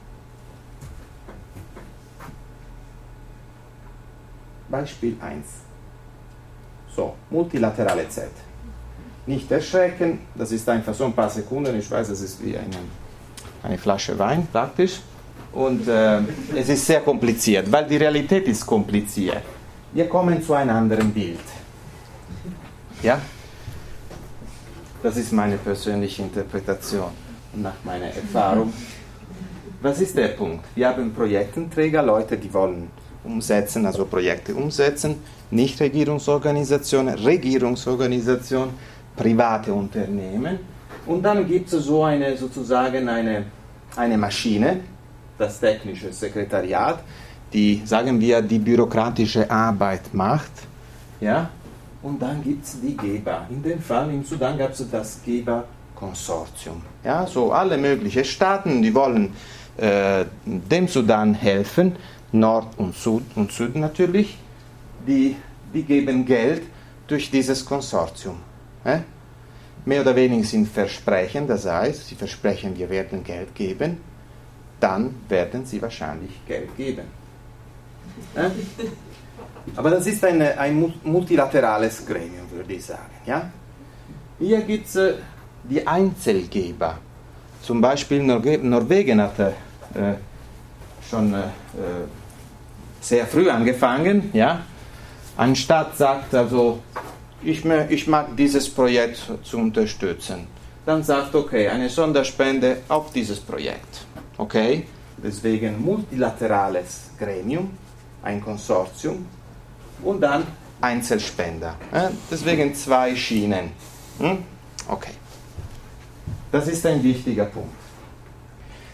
Beispiel eins. So, multilaterale Zeit. Nicht erschrecken, das ist einfach so ein paar Sekunden, ich weiß, es ist wie eine, eine Flasche Wein praktisch. Und äh, es ist sehr kompliziert, weil die Realität ist kompliziert. Wir kommen zu einem anderen Bild. Ja? Das ist meine persönliche Interpretation nach meiner Erfahrung. Was ist der Punkt? Wir haben Projektenträger, Leute, die wollen umsetzen, also Projekte umsetzen, Nichtregierungsorganisationen, Regierungsorganisationen, private Unternehmen. Und dann gibt es so eine, sozusagen eine, eine Maschine, das technische Sekretariat, die, sagen wir, die bürokratische Arbeit macht. Ja? Und dann gibt es die Geber. In dem Fall im Sudan gab es das Geberkonsortium. Ja? So alle möglichen Staaten, die wollen äh, dem Sudan helfen, Nord und Süd, und Süden natürlich, die, die geben Geld durch dieses Konsortium. Eh? Mehr oder weniger sind Versprechen, das heißt, sie versprechen, wir werden Geld geben, dann werden sie wahrscheinlich Geld geben. Eh? Aber das ist eine, ein multilaterales Gremium, würde ich sagen. Ja? Hier gibt es äh, die Einzelgeber. Zum Beispiel Norge- Norwegen hat äh, schon äh, sehr früh angefangen, ja. Anstatt sagt also, ich, ich mag dieses Projekt zu unterstützen, dann sagt, okay, eine Sonderspende auf dieses Projekt, okay. Deswegen multilaterales Gremium, ein Konsortium und dann Einzelspender. Ja? Deswegen zwei Schienen. Hm? Okay. Das ist ein wichtiger Punkt.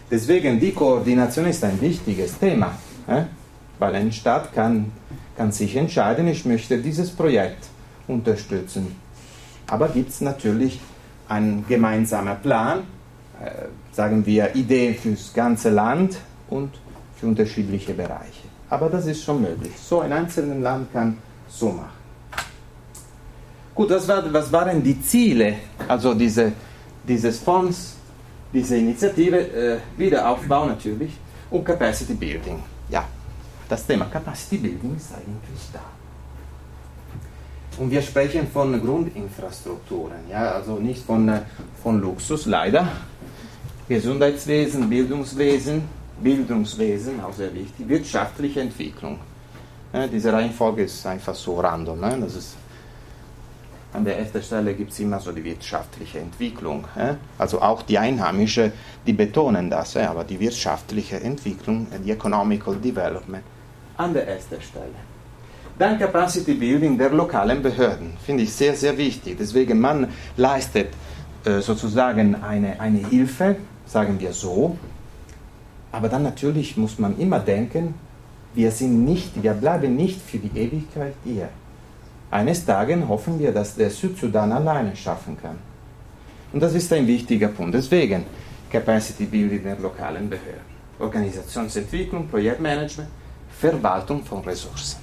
Deswegen die Koordination ist ein wichtiges Thema, äh? weil ein Staat kann, kann sich entscheiden, ich möchte dieses Projekt unterstützen. Aber gibt es natürlich einen gemeinsamen Plan, äh, sagen wir Ideen für das ganze Land und für unterschiedliche Bereiche. Aber das ist schon möglich. So ein einzelnes Land kann so machen. Gut, was, war, was waren die Ziele, also diese, dieses Fonds, diese Initiative, äh, Wiederaufbau natürlich und Capacity Building. Ja, das Thema Capacity Building ist eigentlich da. Und wir sprechen von Grundinfrastrukturen, ja, also nicht von, von Luxus, leider. Gesundheitswesen, Bildungswesen, Bildungswesen, auch sehr wichtig, wirtschaftliche Entwicklung. Ja, diese Reihenfolge ist einfach so random. Ne? Das ist, an der ersten Stelle gibt es immer so die wirtschaftliche Entwicklung. Ja? Also auch die Einheimischen, die betonen das, ja? Aber die wirtschaftliche Entwicklung, die Economical Development, an der ersten Stelle. Dann Capacity Building der lokalen Behörden, finde ich sehr, sehr wichtig. Deswegen man leistet äh, sozusagen eine, eine Hilfe, sagen wir so. Aber dann natürlich muss man immer denken, wir sind nicht, wir bleiben nicht für die Ewigkeit hier. Eines Tages hoffen wir, dass der Südsudan alleine schaffen kann. Und das ist ein wichtiger Punkt. Deswegen Capacity Building der lokalen Behörden, Organisationsentwicklung, Projektmanagement, Verwaltung von Ressourcen.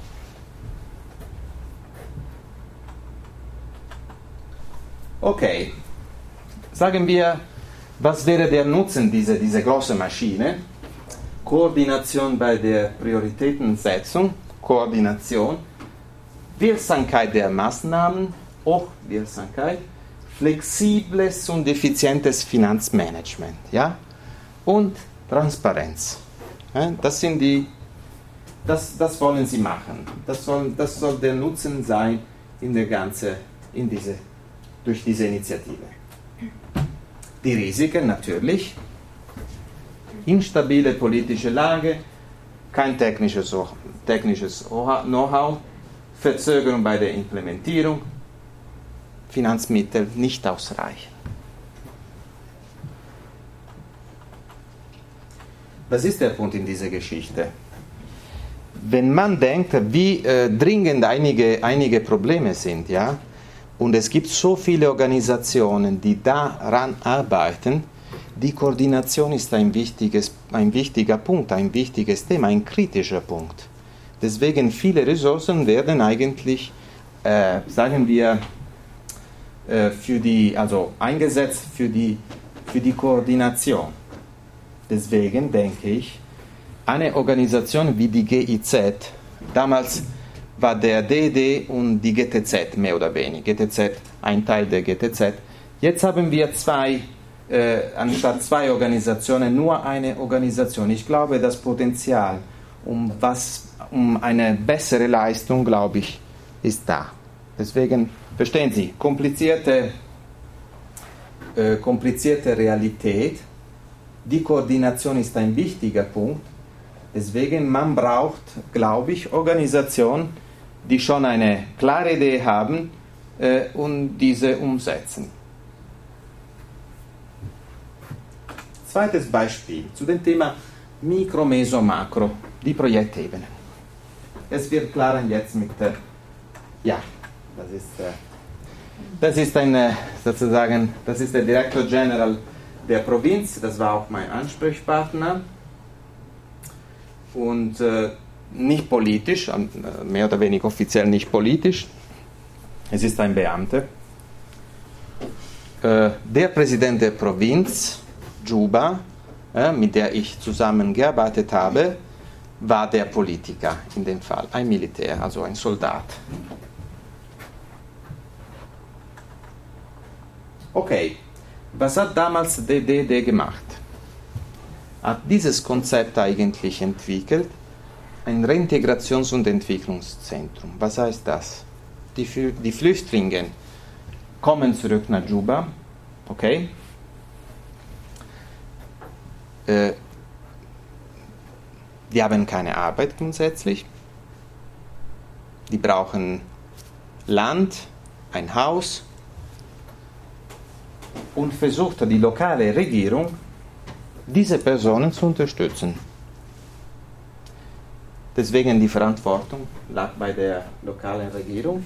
Okay, sagen wir, was wäre der Nutzen dieser, dieser großen Maschine? Koordination bei der Prioritätensetzung, Koordination, Wirksamkeit der Maßnahmen, auch Wirksamkeit, flexibles und effizientes Finanzmanagement, ja? Und Transparenz. Ja? Das sind die, das, das wollen sie machen. Das soll, das soll der Nutzen sein in der ganze, in diese, durch diese Initiative. Die Risiken natürlich, instabile politische Lage, kein technisches, technisches Know-how, Verzögerung bei der Implementierung, Finanzmittel nicht ausreichen. Was ist der Punkt in dieser Geschichte? Wenn man denkt, wie äh, dringend einige, einige Probleme sind, ja, und es gibt so viele Organisationen, die daran arbeiten, die Koordination ist ein, wichtiges, ein wichtiger Punkt, ein wichtiges Thema, ein kritischer Punkt. Deswegen viele Ressourcen werden eigentlich, äh, sagen wir, äh, für die, also eingesetzt für die, für die Koordination. Deswegen denke ich, eine Organisation wie die G I Z, damals war der D D und die G T Z mehr oder weniger, G T Z ein Teil der G T Z. Jetzt haben wir zwei, äh, anstatt zwei Organisationen, nur eine Organisation. Ich glaube, das Potenzial, um, was, um eine bessere Leistung, glaube ich, ist da. Deswegen, verstehen Sie, komplizierte, äh, komplizierte Realität, die Koordination ist ein wichtiger Punkt. Deswegen, man braucht, glaube ich, Organisationen, die schon eine klare Idee haben äh, und diese umsetzen. Zweites Beispiel zu dem Thema Mikro, Meso, Makro, die Projektebene. Es wird klar jetzt mit, äh, ja, das ist, äh, das ist ein, äh, sozusagen, das ist der Direktor General der Provinz, das war auch mein Ansprechpartner. Und äh, nicht politisch, mehr oder weniger offiziell nicht politisch. Es ist ein Beamter. Äh, der Präsident der Provinz, Juba, äh, mit der ich zusammengearbeitet habe, war der Politiker in dem Fall, ein Militär, also ein Soldat. Okay, was hat damals der D D gemacht? Hat dieses Konzept eigentlich entwickelt, ein Reintegrations- und Entwicklungszentrum. Was heißt das? Die, die Flüchtlinge kommen zurück nach Juba, okay? Äh, die haben keine Arbeit grundsätzlich. Die brauchen Land, ein Haus und versucht die lokale Regierung diese Personen zu unterstützen. Deswegen die Verantwortung lag bei der lokalen Regierung.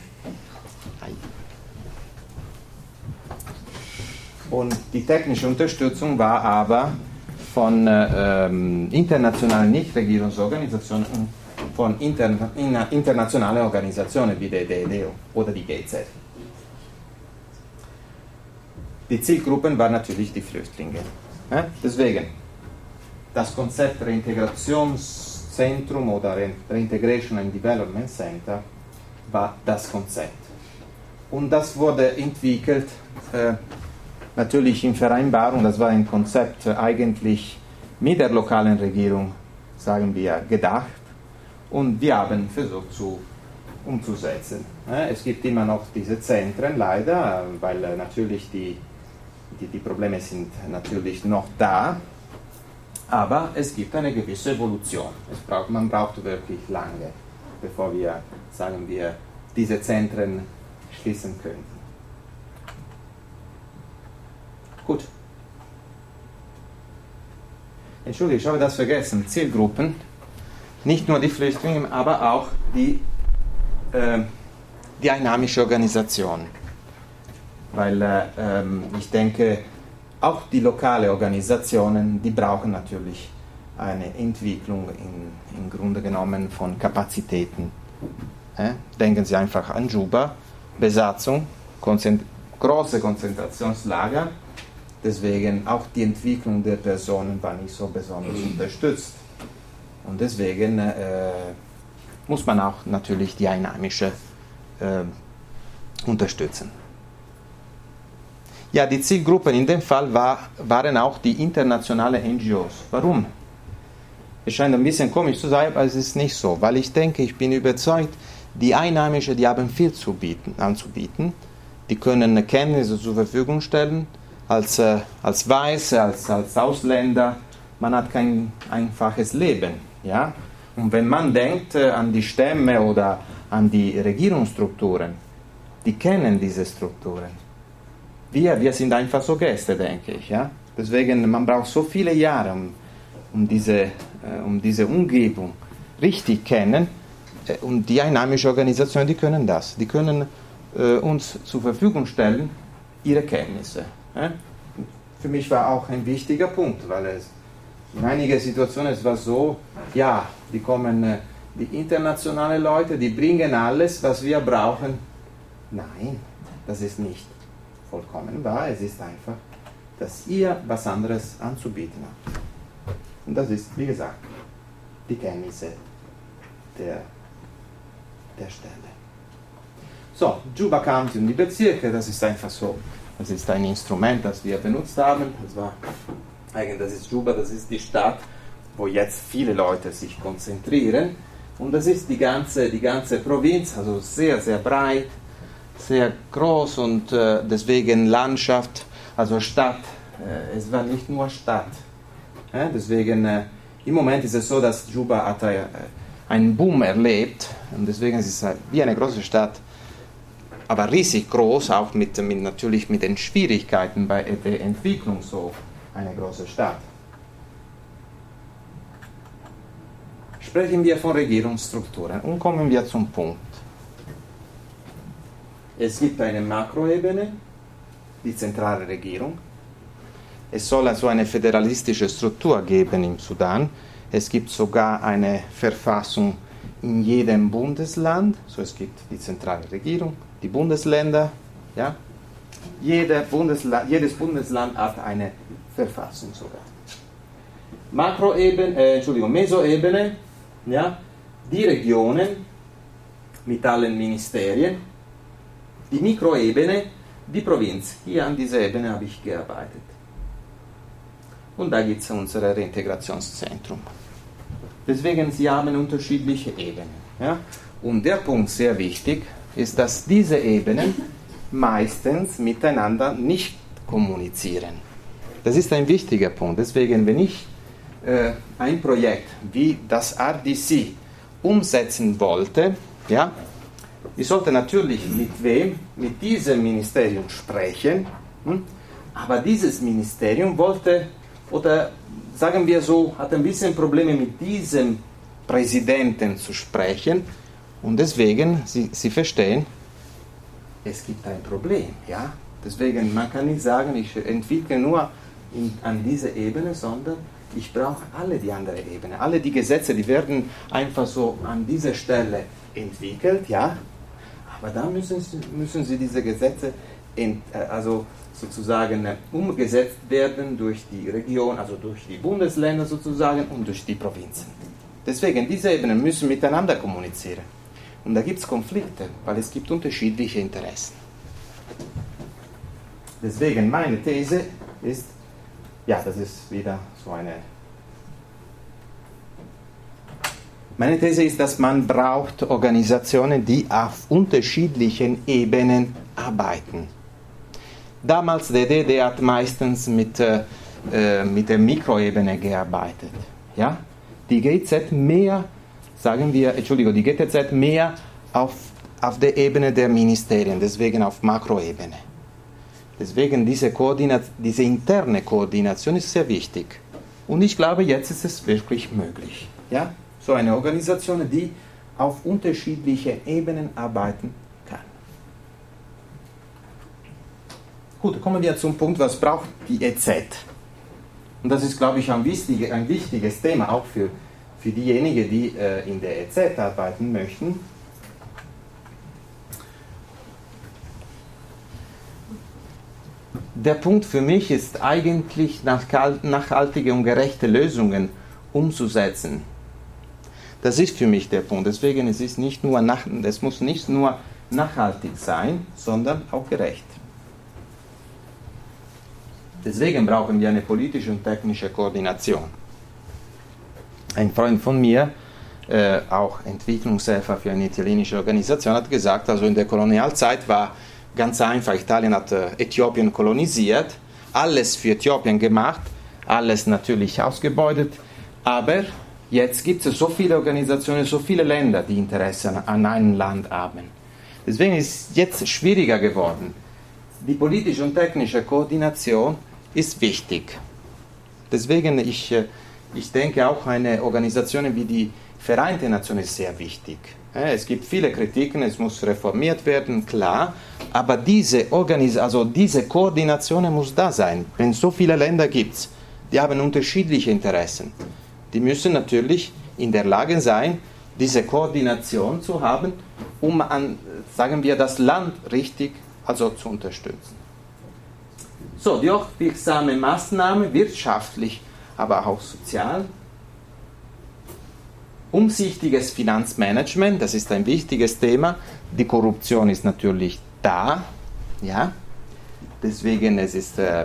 Und die technische Unterstützung war aber von äh, ähm, internationalen Nichtregierungsorganisationen und von interna internationalen Organisationen wie der D E D O oder die G Z. Die Zielgruppen waren natürlich die Flüchtlinge. Ja? Deswegen, das Konzept Reintegrationszentrum oder Reintegration and Development Center war das Konzept. Und das wurde entwickelt, äh, natürlich in Vereinbarung, das war ein Konzept äh, eigentlich mit der lokalen Regierung, sagen wir, gedacht. Und wir haben versucht zu umzusetzen. Ja? Es gibt immer noch diese Zentren, leider, weil äh, natürlich die Die, die Probleme sind natürlich noch da, aber es gibt eine gewisse Evolution. Es braucht, man braucht wirklich lange, bevor wir, sagen wir, diese Zentren schließen können. Gut. Entschuldigung, ich habe das vergessen. Zielgruppen, nicht nur die Flüchtlinge, aber auch die, äh, die einheimische Organisation. Weil äh, ähm, ich denke, auch die lokalen Organisationen, die brauchen natürlich eine Entwicklung in, im Grunde genommen von Kapazitäten. Äh? Denken Sie einfach an Juba, Besatzung, konzent große Konzentrationslager, deswegen auch die Entwicklung der Personen war nicht so besonders unterstützt. Und deswegen äh, muss man auch natürlich die Einheimische äh, unterstützen. Ja, die Zielgruppen in dem Fall war, waren auch die internationalen N G Os. Warum? Es scheint ein bisschen komisch zu sein, aber es ist nicht so, weil ich denke, ich bin überzeugt, die Einheimischen, die haben viel zu bieten, anzubieten. Die können Kenntnisse zur Verfügung stellen, als, äh, als Weiße, als, als Ausländer. Man hat kein einfaches Leben. Ja? Und wenn man denkt äh, an die Stämme oder an die Regierungsstrukturen, die kennen diese Strukturen. Wir, wir sind einfach so Gäste, denke ich. Ja? Deswegen, man braucht so viele Jahre, um, um, diese, äh, um diese Umgebung richtig kennen. Äh, und die einheimische Organisationen, die können das. Die können äh, uns zur Verfügung stellen, ihre Kenntnisse. Ja? Für mich war auch ein wichtiger Punkt, weil es in einigen Situationen es war so, ja, die kommen, äh, die internationalen Leute, die bringen alles, was wir brauchen. Nein, das ist nicht vollkommen wahr. Es ist einfach, dass ihr was anderes anzubieten habt. Und das ist, wie gesagt, die Kenntnisse der, der Stelle. So, Juba County und die Bezirke, das ist einfach so. Das ist ein Instrument, das wir benutzt haben. Das war eigentlich, das ist Juba, das ist die Stadt, wo jetzt viele Leute sich konzentrieren. Und das ist die ganze, die ganze Provinz, also sehr, sehr breit, sehr groß und äh, deswegen Landschaft, also Stadt. Äh, es war nicht nur Stadt. Ja, deswegen, äh, im Moment ist es so, dass Juba hat äh, einen Boom erlebt und deswegen ist es wie eine große Stadt, aber riesig groß, auch mit, mit, natürlich mit den Schwierigkeiten bei der Entwicklung so eine große Stadt. Sprechen wir von Regierungsstrukturen und kommen wir zum Punkt. Es gibt eine Makroebene, die zentrale Regierung. Es soll also eine föderalistische Struktur geben im Sudan. Es gibt sogar eine Verfassung in jedem Bundesland. So, es gibt die zentrale Regierung, die Bundesländer. Ja? Jede Bundesla- jedes Bundesland hat eine Verfassung sogar. Makroebene, äh, Entschuldigung, Mesoebene, ja? Die Regionen mit allen Ministerien. Die Mikroebene, die Provinz. Hier an dieser Ebene habe ich gearbeitet. Und da gibt es unser Reintegrationszentrum. Deswegen, sie haben unterschiedliche Ebenen. Ja? Und der Punkt, sehr wichtig, ist, dass diese Ebenen meistens miteinander nicht kommunizieren. Das ist ein wichtiger Punkt. Deswegen, wenn ich äh, ein Projekt wie das R D C umsetzen wollte, ja, ich sollte natürlich mit wem? Mit diesem Ministerium sprechen, hm? Aber dieses Ministerium wollte oder sagen wir so, hat ein bisschen Probleme mit diesem Präsidenten zu sprechen und deswegen, Sie, Sie verstehen, es gibt ein Problem, ja. Deswegen, man kann nicht sagen, ich entwickle nur in, an dieser Ebene, sondern ich brauche alle die andere Ebene. Alle die Gesetze, die werden einfach so an dieser Stelle entwickelt, ja. Aber da müssen Sie, müssen Sie diese Gesetze ent, also sozusagen umgesetzt werden durch die Region, also durch die Bundesländer sozusagen und durch die Provinzen. Deswegen, diese Ebenen müssen miteinander kommunizieren. Und da gibt es Konflikte, weil es gibt unterschiedliche Interessen. Deswegen, meine These ist, ja, das ist wieder so eine... Meine These ist, dass man braucht Organisationen, die auf unterschiedlichen Ebenen arbeiten. Damals, die D D R hat meistens mit, äh, mit der Mikroebene gearbeitet. Ja? Die G Z mehr, sagen wir, Entschuldigung, die G T Z mehr auf, auf der Ebene der Ministerien, deswegen auf Makroebene. Deswegen diese, diese interne Koordination ist sehr wichtig. Und ich glaube, jetzt ist es wirklich möglich. Ja? So eine Organisation, die auf unterschiedlichen Ebenen arbeiten kann. Gut, kommen wir zum Punkt, was braucht die E Z? Und das ist, glaube ich, ein, wichtige, ein wichtiges Thema, auch für, für diejenigen, die äh, in der E Z arbeiten möchten. Der Punkt für mich ist eigentlich, nachhaltige und gerechte Lösungen umzusetzen. Das ist für mich der Punkt. Deswegen es ist nicht nur nach, es muss nicht nur nachhaltig sein, sondern auch gerecht. Deswegen brauchen wir eine politische und technische Koordination. Ein Freund von mir, äh, auch Entwicklungshelfer für eine italienische Organisation, hat gesagt, also in der Kolonialzeit war ganz einfach, Italien hat äh, Äthiopien kolonisiert, alles für Äthiopien gemacht, alles natürlich ausgebeutet, aber jetzt gibt es so viele Organisationen, so viele Länder, die Interesse an einem Land haben. Deswegen ist es jetzt schwieriger geworden. Die politische und technische Koordination ist wichtig. Deswegen, ich, ich denke auch eine Organisation wie die Vereinte Nationen ist sehr wichtig. Es gibt viele Kritiken, es muss reformiert werden, klar, aber diese, Organis- also diese Koordination muss da sein. Wenn es so viele Länder gibt, die haben unterschiedliche Interessen. Die müssen natürlich in der Lage sein, diese Koordination zu haben, um an, sagen wir, das Land richtig also zu unterstützen. So, die auch wirksame Maßnahme, wirtschaftlich, aber auch sozial. Umsichtiges Finanzmanagement, das ist ein wichtiges Thema. Die Korruption ist natürlich da, ja. Deswegen es ist, äh,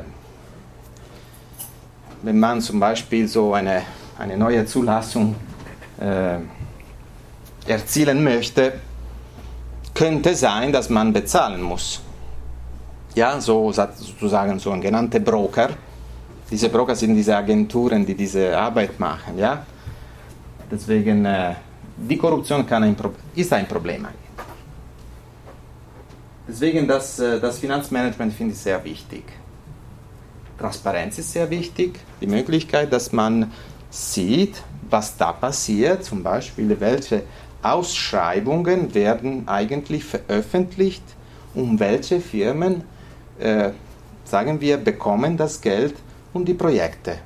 wenn man zum Beispiel so eine, eine neue Zulassung äh, erzielen möchte, könnte sein, dass man bezahlen muss. Ja, so sozusagen so ein genannter Broker. Diese Broker sind diese Agenturen, die diese Arbeit machen, ja. Deswegen, äh, die Korruption kann ein Pro- ist ein Problem eigentlich. Deswegen, das, äh, das Finanzmanagement finde ich sehr wichtig. Transparenz ist sehr wichtig. Die Möglichkeit, dass man sieht, was da passiert, zum Beispiel, welche Ausschreibungen werden eigentlich veröffentlicht, um welche Firmen, äh, sagen wir, bekommen das Geld und die Projekte.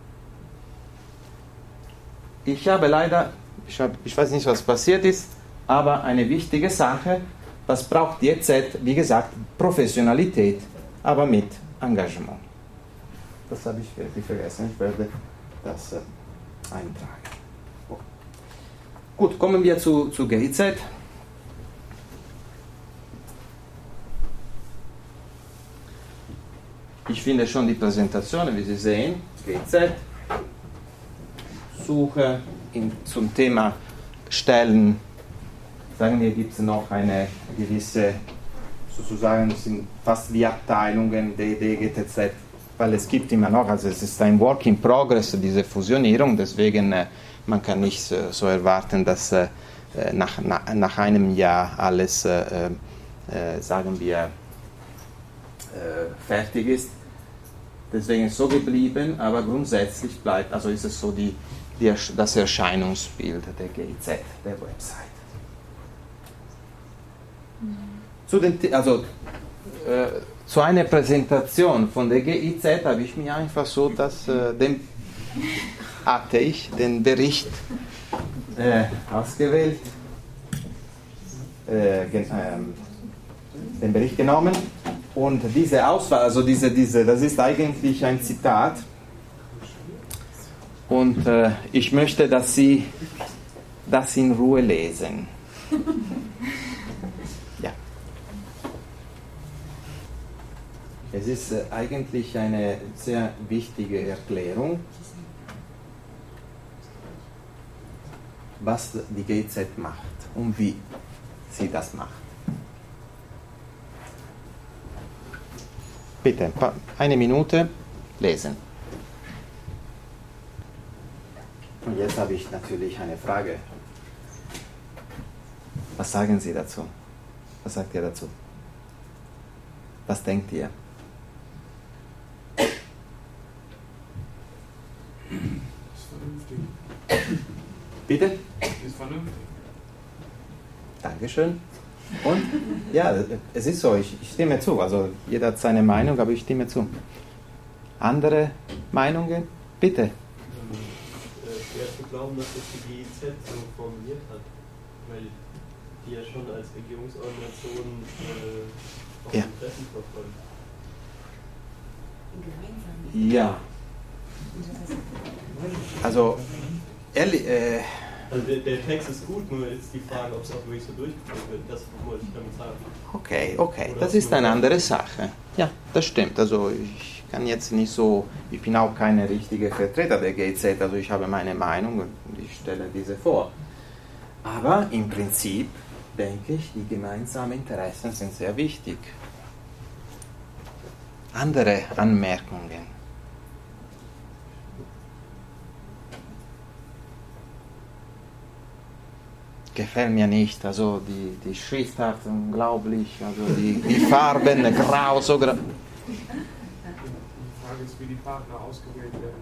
Ich habe leider, ich, hab, ich weiß nicht, was passiert ist, aber eine wichtige Sache, was braucht die E Z? Wie gesagt, Professionalität, aber mit Engagement. Das habe ich wirklich vergessen, ich werde das äh, eintragen. Oh. Gut, kommen wir zu, zu G I Z. Ich finde schon die Präsentation, wie Sie sehen, G I Z. Suche in, zum Thema Stellen, sagen wir, gibt es noch eine gewisse, sozusagen, das sind fast wie Abteilungen, D D, G T Z, weil es gibt immer noch, also es ist ein Work in Progress, diese Fusionierung, deswegen äh, man kann nicht so, so erwarten, dass äh, nach, nach, nach einem Jahr alles, äh, äh, sagen wir, äh, fertig ist. deswegen ist es so geblieben, aber grundsätzlich bleibt, also ist es so die, die, das Erscheinungsbild der G I Z, der Website. Zu den, also, äh, zu einer Präsentation von der G I Z habe ich mir einfach so, dass äh, den, hatte ich den Bericht äh, ausgewählt, äh, gen, ähm, den Bericht genommen und diese Auswahl, also diese, diese, das ist eigentlich ein Zitat und äh, ich möchte, dass Sie das in Ruhe lesen. Ja. Es ist äh, eigentlich eine sehr wichtige Erklärung, was die G I Z macht und wie sie das macht. Bitte, eine Minute lesen. Und jetzt habe ich natürlich eine Frage. Was sagen Sie dazu? Was sagt ihr dazu? Was denkt ihr? Das ist vernünftig. Bitte? Das ist vernünftig. Dankeschön. Und? Ja, es ist so, ich, ich stimme zu. Also jeder hat seine Meinung, aber ich stimme zu. Andere Meinungen? Bitte. Ähm, äh, schwer zu glauben, dass das die G I Z so formuliert hat, weil die ja schon als Regierungsorganisation äh, auch ja. Interessen verfolgt. Ja. Also, ehrlich, äh, Also der, der Text ist gut, nur ist die Frage, ob es auch wirklich so durchgeführt wird. Das wollte ich damit sagen. Okay, okay, das ist eine andere Sache. Ja, das stimmt. Also ich kann jetzt nicht so, ich bin auch keine richtige Vertreter der G I Z, also ich habe meine Meinung und ich stelle diese vor. Aber im Prinzip denke ich, die gemeinsamen Interessen sind sehr wichtig. Andere Anmerkungen? Gefällt mir nicht, also die, die Schriftart unglaublich, also die, die Farben grau, so grau. Die Frage ist, wie die Partner ausgewählt werden.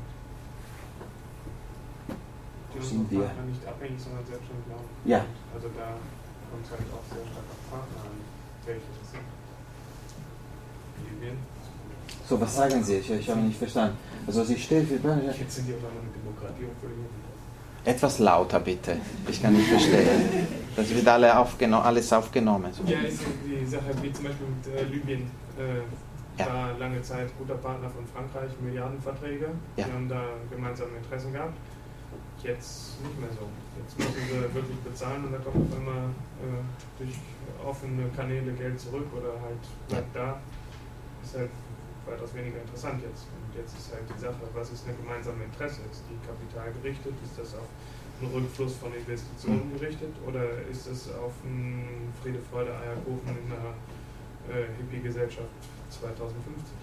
Die Sind unsere wir? Partner nicht abhängig, sondern selbstständig laufen. Ja. Also da kommt es halt auch sehr stark auf Partner an, welche das sind. Libyen. So, was sagen Sie? Ich, ich habe nicht verstanden. Also Sie stellen für Jetzt sind die auf einmal eine Demokratie und völlig. etwas lauter bitte. Ich kann nicht verstehen. Das wird alle aufgeno alles aufgenommen. So. Ja, ist die Sache wie zum Beispiel mit äh, Libyen. Äh, Ja. war lange Zeit guter Partner von Frankreich, Milliardenverträge. Ja. Die haben da gemeinsame Interessen gehabt. Jetzt nicht mehr so. Jetzt müssen sie wirklich bezahlen und da kommt auf einmal äh, durch offene Kanäle Geld zurück oder halt bleibt da. Ist halt weitaus weniger interessant jetzt. Und jetzt ist halt die Sache, was ist eine gemeinsame Interesse? Ist die Kapital gerichtet? Ist das auf einen Rückfluss von Investitionen gerichtet? Oder ist es auf einen Friede, Freude, Eierkuchen in einer äh, Hippie-Gesellschaft zweitausendfünfzig?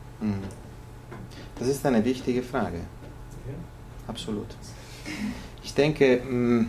Das ist eine wichtige Frage. Ja. Absolut. Ich denke,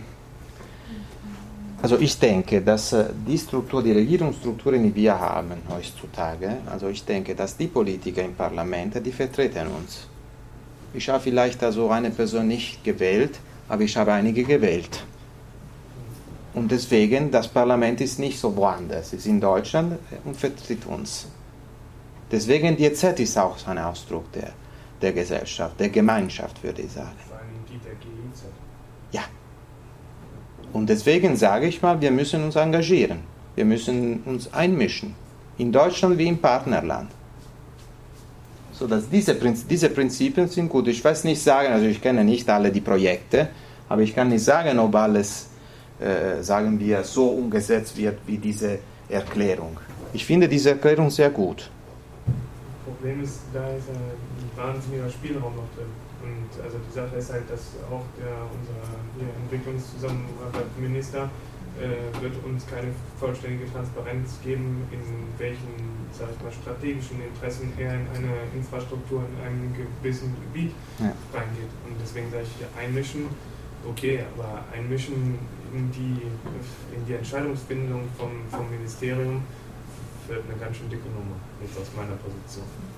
also ich denke, dass die Struktur, die Regierungsstrukturen, die wir haben heutzutage, also ich denke, dass die Politiker im Parlament, die vertreten uns. Ich habe vielleicht also eine Person nicht gewählt, aber ich habe einige gewählt. Und deswegen, das Parlament ist nicht so woanders, es ist in Deutschland und vertritt uns. Deswegen die E Z ist auch ein Ausdruck der, der Gesellschaft, der Gemeinschaft, würde ich sagen. Vor allem die der G I Z. Ja. Und deswegen sage ich mal, wir müssen uns engagieren. Wir müssen uns einmischen. In Deutschland wie im Partnerland. So dass diese, diese Prinzipien sind gut. Ich weiß nicht sagen, also ich kenne nicht alle die Projekte, aber ich kann nicht sagen, ob alles, äh, sagen wir, so umgesetzt wird wie diese Erklärung. Ich finde diese Erklärung sehr gut. Problem ist, da ist ein wahnsinniger Spielraum noch drin. Und also die Sache ist halt, dass auch der, unser hier Entwicklungszusammenarbeitsminister äh, wird uns keine vollständige Transparenz geben, in welchen, sag ich mal, strategischen Interessen er in eine Infrastruktur in einem gewissen Gebiet ja. reingeht. Und deswegen sage ich, einmischen, okay, aber einmischen in die, in die Entscheidungsfindung vom, vom Ministerium wird eine ganz schön dicke Nummer, jetzt aus meiner Position.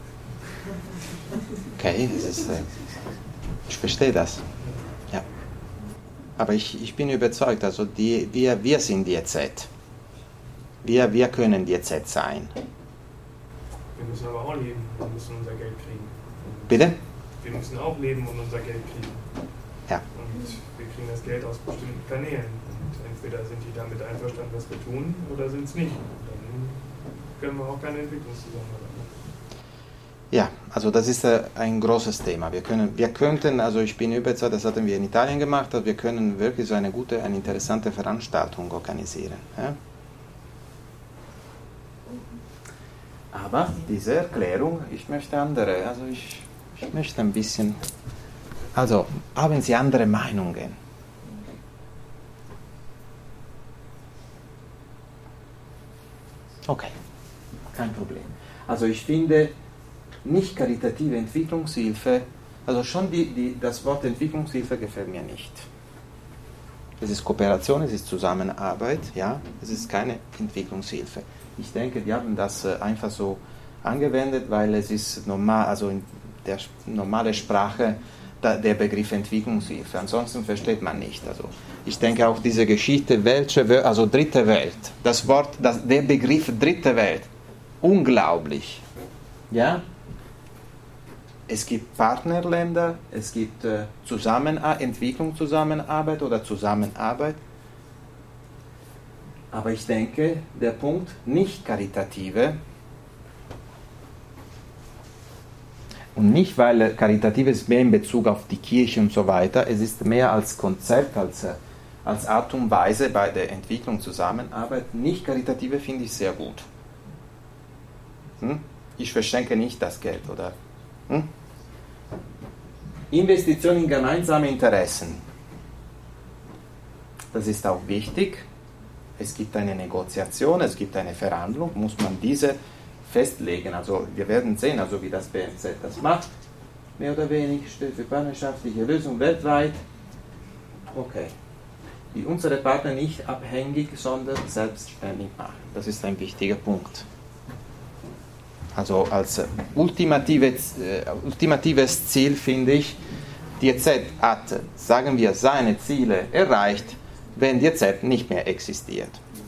Okay, das ist, äh, ich verstehe das. Ja. Aber ich, ich bin überzeugt, also die, wir, wir sind die E Z. Wir, wir können die E Z sein. Wir müssen aber auch leben und müssen unser Geld kriegen. Bitte? Wir müssen auch leben und unser Geld kriegen. Ja. Und wir kriegen das Geld aus bestimmten Kanälen. Und entweder sind die damit einverstanden, was wir tun, oder sind es nicht. Und dann können wir auch keine Entwicklungszusammenarbeit machen. Ja, also das ist äh, ein großes Thema. Wir können, wir könnten, also ich bin überzeugt, das hatten wir in Italien gemacht, dass wir können wirklich so eine gute, eine interessante Veranstaltung organisieren. Ja? Aber diese Erklärung, ich möchte andere, also ich, ich möchte ein bisschen, also haben Sie andere Meinungen? Okay, kein Problem. Also ich finde, nicht karitative Entwicklungshilfe, also schon die, die, das Wort Entwicklungshilfe gefällt mir nicht. Es ist Kooperation, es ist Zusammenarbeit, ja, es ist keine Entwicklungshilfe. Ich denke, die haben das äh, einfach so angewendet, weil es ist normal, also in der normalen Sprache da, der Begriff Entwicklungshilfe. Ansonsten versteht man nicht. Also ich denke auch diese Geschichte, welche, also dritte Welt, das Wort, das, der Begriff dritte Welt, unglaublich, ja. Es gibt Partnerländer, es gibt äh, Zusammenarbeit, Entwicklungszusammenarbeit oder Zusammenarbeit. Aber ich denke, der Punkt nicht karitative, und nicht, weil karitative ist mehr in Bezug auf die Kirche und so weiter, es ist mehr als Konzept, als, als Art und Weise bei der Entwicklung Zusammenarbeit. Nicht karitative finde ich sehr gut. Hm? Ich verschenke nicht das Geld, oder? Hm? Investition in gemeinsame Interessen. Das ist auch wichtig. Es gibt eine Negoziation, es gibt eine Verhandlung, muss man diese festlegen. Also wir werden sehen, also wie das B M Z das macht. Mehr oder weniger steht für partnerschaftliche Lösung weltweit. Okay. Die unsere Partner nicht abhängig, sondern selbstständig machen. Das ist ein wichtiger Punkt. Also als ultimatives, äh, ultimatives Ziel finde ich, die E Z hat, sagen wir, seine Ziele erreicht, wenn die E Z nicht mehr existiert.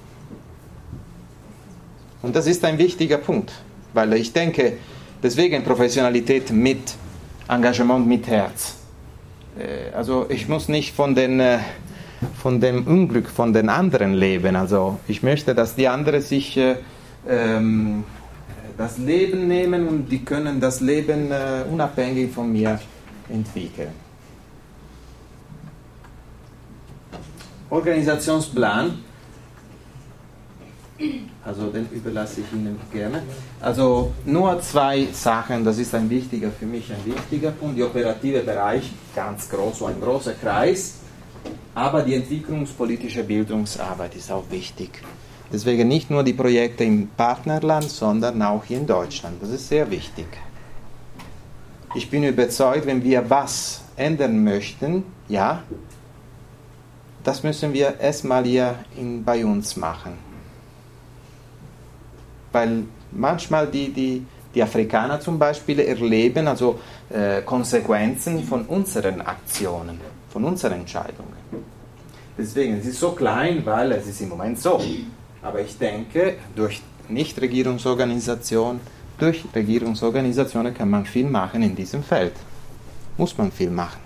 Und das ist ein wichtiger Punkt, weil ich denke, deswegen Professionalität mit Engagement, mit Herz. Äh, also ich muss nicht von, den, äh, von dem Unglück von den anderen leben. Also ich möchte, dass die anderen sich äh, ähm, das Leben nehmen und die können das Leben äh, unabhängig von mir entwickeln. Organisationsplan, also den überlasse ich Ihnen gerne. Also nur zwei Sachen, das ist ein wichtiger, für mich ein wichtiger Punkt. Der operative Bereich, ganz groß, so ein großer Kreis, aber die entwicklungspolitische Bildungsarbeit ist auch wichtig. Deswegen nicht nur die Projekte im Partnerland, sondern auch hier in Deutschland. Das ist sehr wichtig. Ich bin überzeugt, wenn wir was ändern möchten, ja, das müssen wir erstmal hier in, bei uns machen. Weil manchmal die, die, die Afrikaner zum Beispiel erleben also äh, Konsequenzen von unseren Aktionen, von unseren Entscheidungen. Deswegen, es ist so klein, weil es ist im Moment so. Aber ich denke, durch Nichtregierungsorganisationen, durch Regierungsorganisationen kann man viel machen in diesem Feld. Muss man viel machen.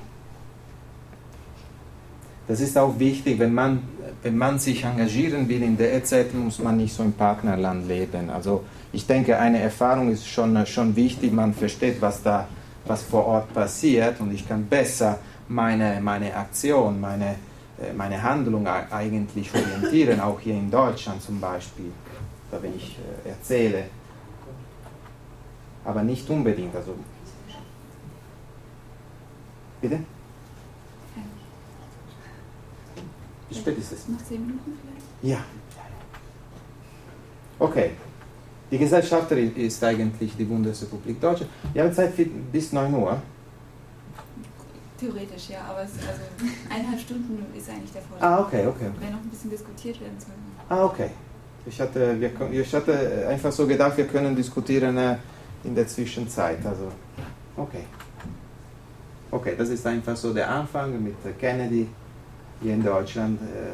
Das ist auch wichtig, wenn man, wenn man sich engagieren will in der E Z, muss man nicht so im Partnerland leben. Also ich denke, eine Erfahrung ist schon, schon wichtig, man versteht, was da, was vor Ort passiert und ich kann besser meine, meine Aktion, meine meine Handlung eigentlich orientieren, auch hier in Deutschland zum Beispiel, da wenn ich äh, erzähle. Aber nicht unbedingt. Also. Bitte? Wie spät ist es? Noch zehn Minuten vielleicht? Ja. Okay. Die Gesellschafterin ist eigentlich die Bundesrepublik Deutschland. Wir haben Zeit bis neun Uhr. Theoretisch, ja, aber es, also eineinhalb Stunden ist eigentlich der Vorschlag. Ah, okay, okay. Wenn noch ein bisschen diskutiert werden soll. Ah, okay. Ich hatte, wir, ich hatte einfach so gedacht, wir können diskutieren in der Zwischenzeit. Also, okay. Okay, das ist einfach so der Anfang mit Kennedy hier in Deutschland. Äh,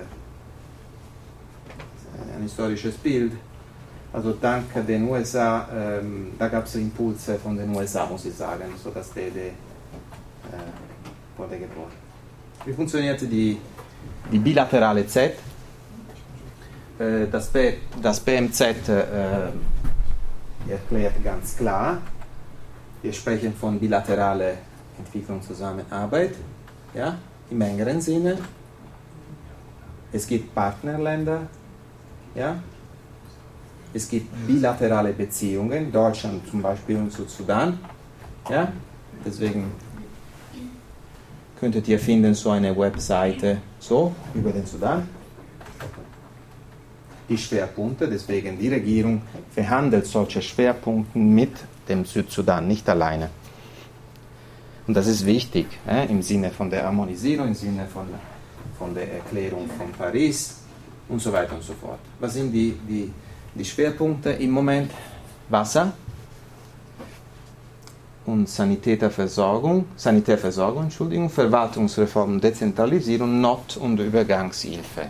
ein historisches Bild. Also dank den U S A, ähm, da gab es Impulse von den U S A, muss ich sagen, sodass der, der äh, wurde geboren. Wie funktioniert die, die bilaterale Z? Äh, das, B, das B M Z äh, erklärt ganz klar, wir sprechen von bilateraler Entwicklungszusammenarbeit, ja, im engeren Sinne. Es gibt Partnerländer, ja. Es gibt bilaterale Beziehungen, Deutschland zum Beispiel und Südsudan. Ja? Deswegen könntet ihr finden so eine Webseite so über den Sudan. Die Schwerpunkte, deswegen die Regierung verhandelt solche Schwerpunkte mit dem Südsudan, nicht alleine. Und das ist wichtig, äh, im Sinne von der Harmonisierung, im Sinne von, von der Erklärung von Paris und so weiter und so fort. Was sind die, die Die Schwerpunkte im Moment? Wasser und Sanitärversorgung, Sanitärversorgung, Entschuldigung, Verwaltungsreform, Dezentralisierung, Not- und Übergangshilfe.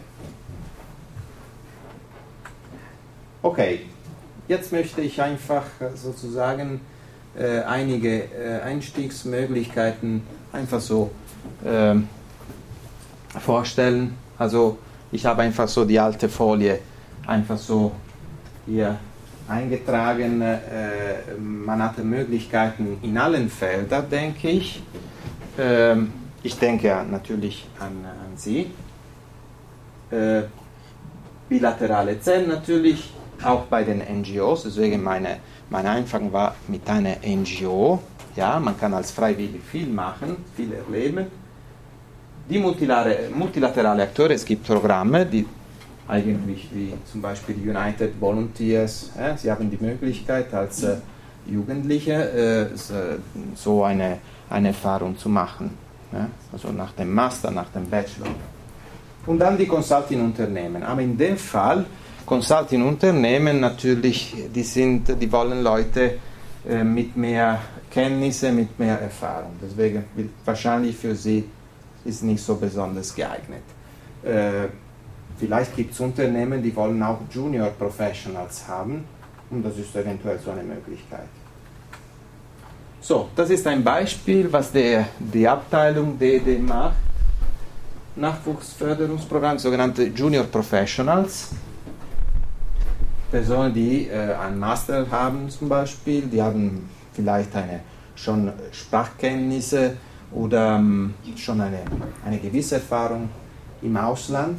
Okay, jetzt möchte ich einfach sozusagen äh, einige äh, Einstiegsmöglichkeiten einfach so äh, vorstellen. Also ich habe einfach so die alte Folie einfach so hier eingetragen. Äh, man hatte Möglichkeiten in allen Feldern, denke ich. Ähm, ich denke natürlich an, an Sie. Äh, bilaterale Zellen natürlich, auch bei den N G Os. Deswegen meine, mein Anfang war mit einer N G O. Ja, man kann als Freiwillig viel machen, viel erleben. Die multilaterale, multilaterale Akteure, es gibt Programme, die eigentlich wie zum Beispiel United Volunteers, äh, sie haben die Möglichkeit als äh, Jugendliche äh, so eine, eine Erfahrung zu machen, ja? Also nach dem Master, nach dem Bachelor. Und dann die Consulting-Unternehmen, aber in dem Fall Consulting-Unternehmen natürlich, die, sind, die wollen Leute äh, mit mehr Kenntnisse, mit mehr Erfahrung, deswegen wahrscheinlich für sie ist nicht so besonders geeignet. Äh, Vielleicht gibt es Unternehmen, die wollen auch Junior Professionals haben und das ist eventuell so eine Möglichkeit. So, das ist ein Beispiel, was der, die Abteilung D D macht. Nachwuchsförderungsprogramm, sogenannte Junior Professionals. Personen, die äh, einen Master haben zum Beispiel, die haben vielleicht eine, schon Sprachkenntnisse oder ähm, schon eine, eine gewisse Erfahrung im Ausland.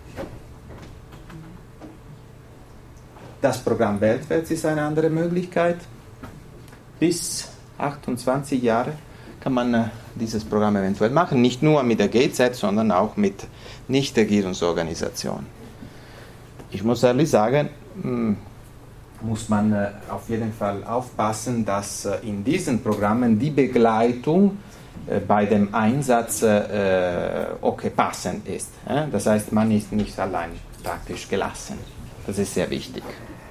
Das Programm Weltwärts ist eine andere Möglichkeit. Bis achtundzwanzig Jahre kann man äh, dieses Programm eventuell machen. Nicht nur mit der G Z, sondern auch mit Nichtregierungsorganisationen. Ich muss ehrlich sagen, mh, muss man äh, auf jeden Fall aufpassen, dass äh, in diesen Programmen die Begleitung äh, bei dem Einsatz äh, okay passend ist. Äh? Das heißt, man ist nicht allein praktisch gelassen. Das ist sehr wichtig.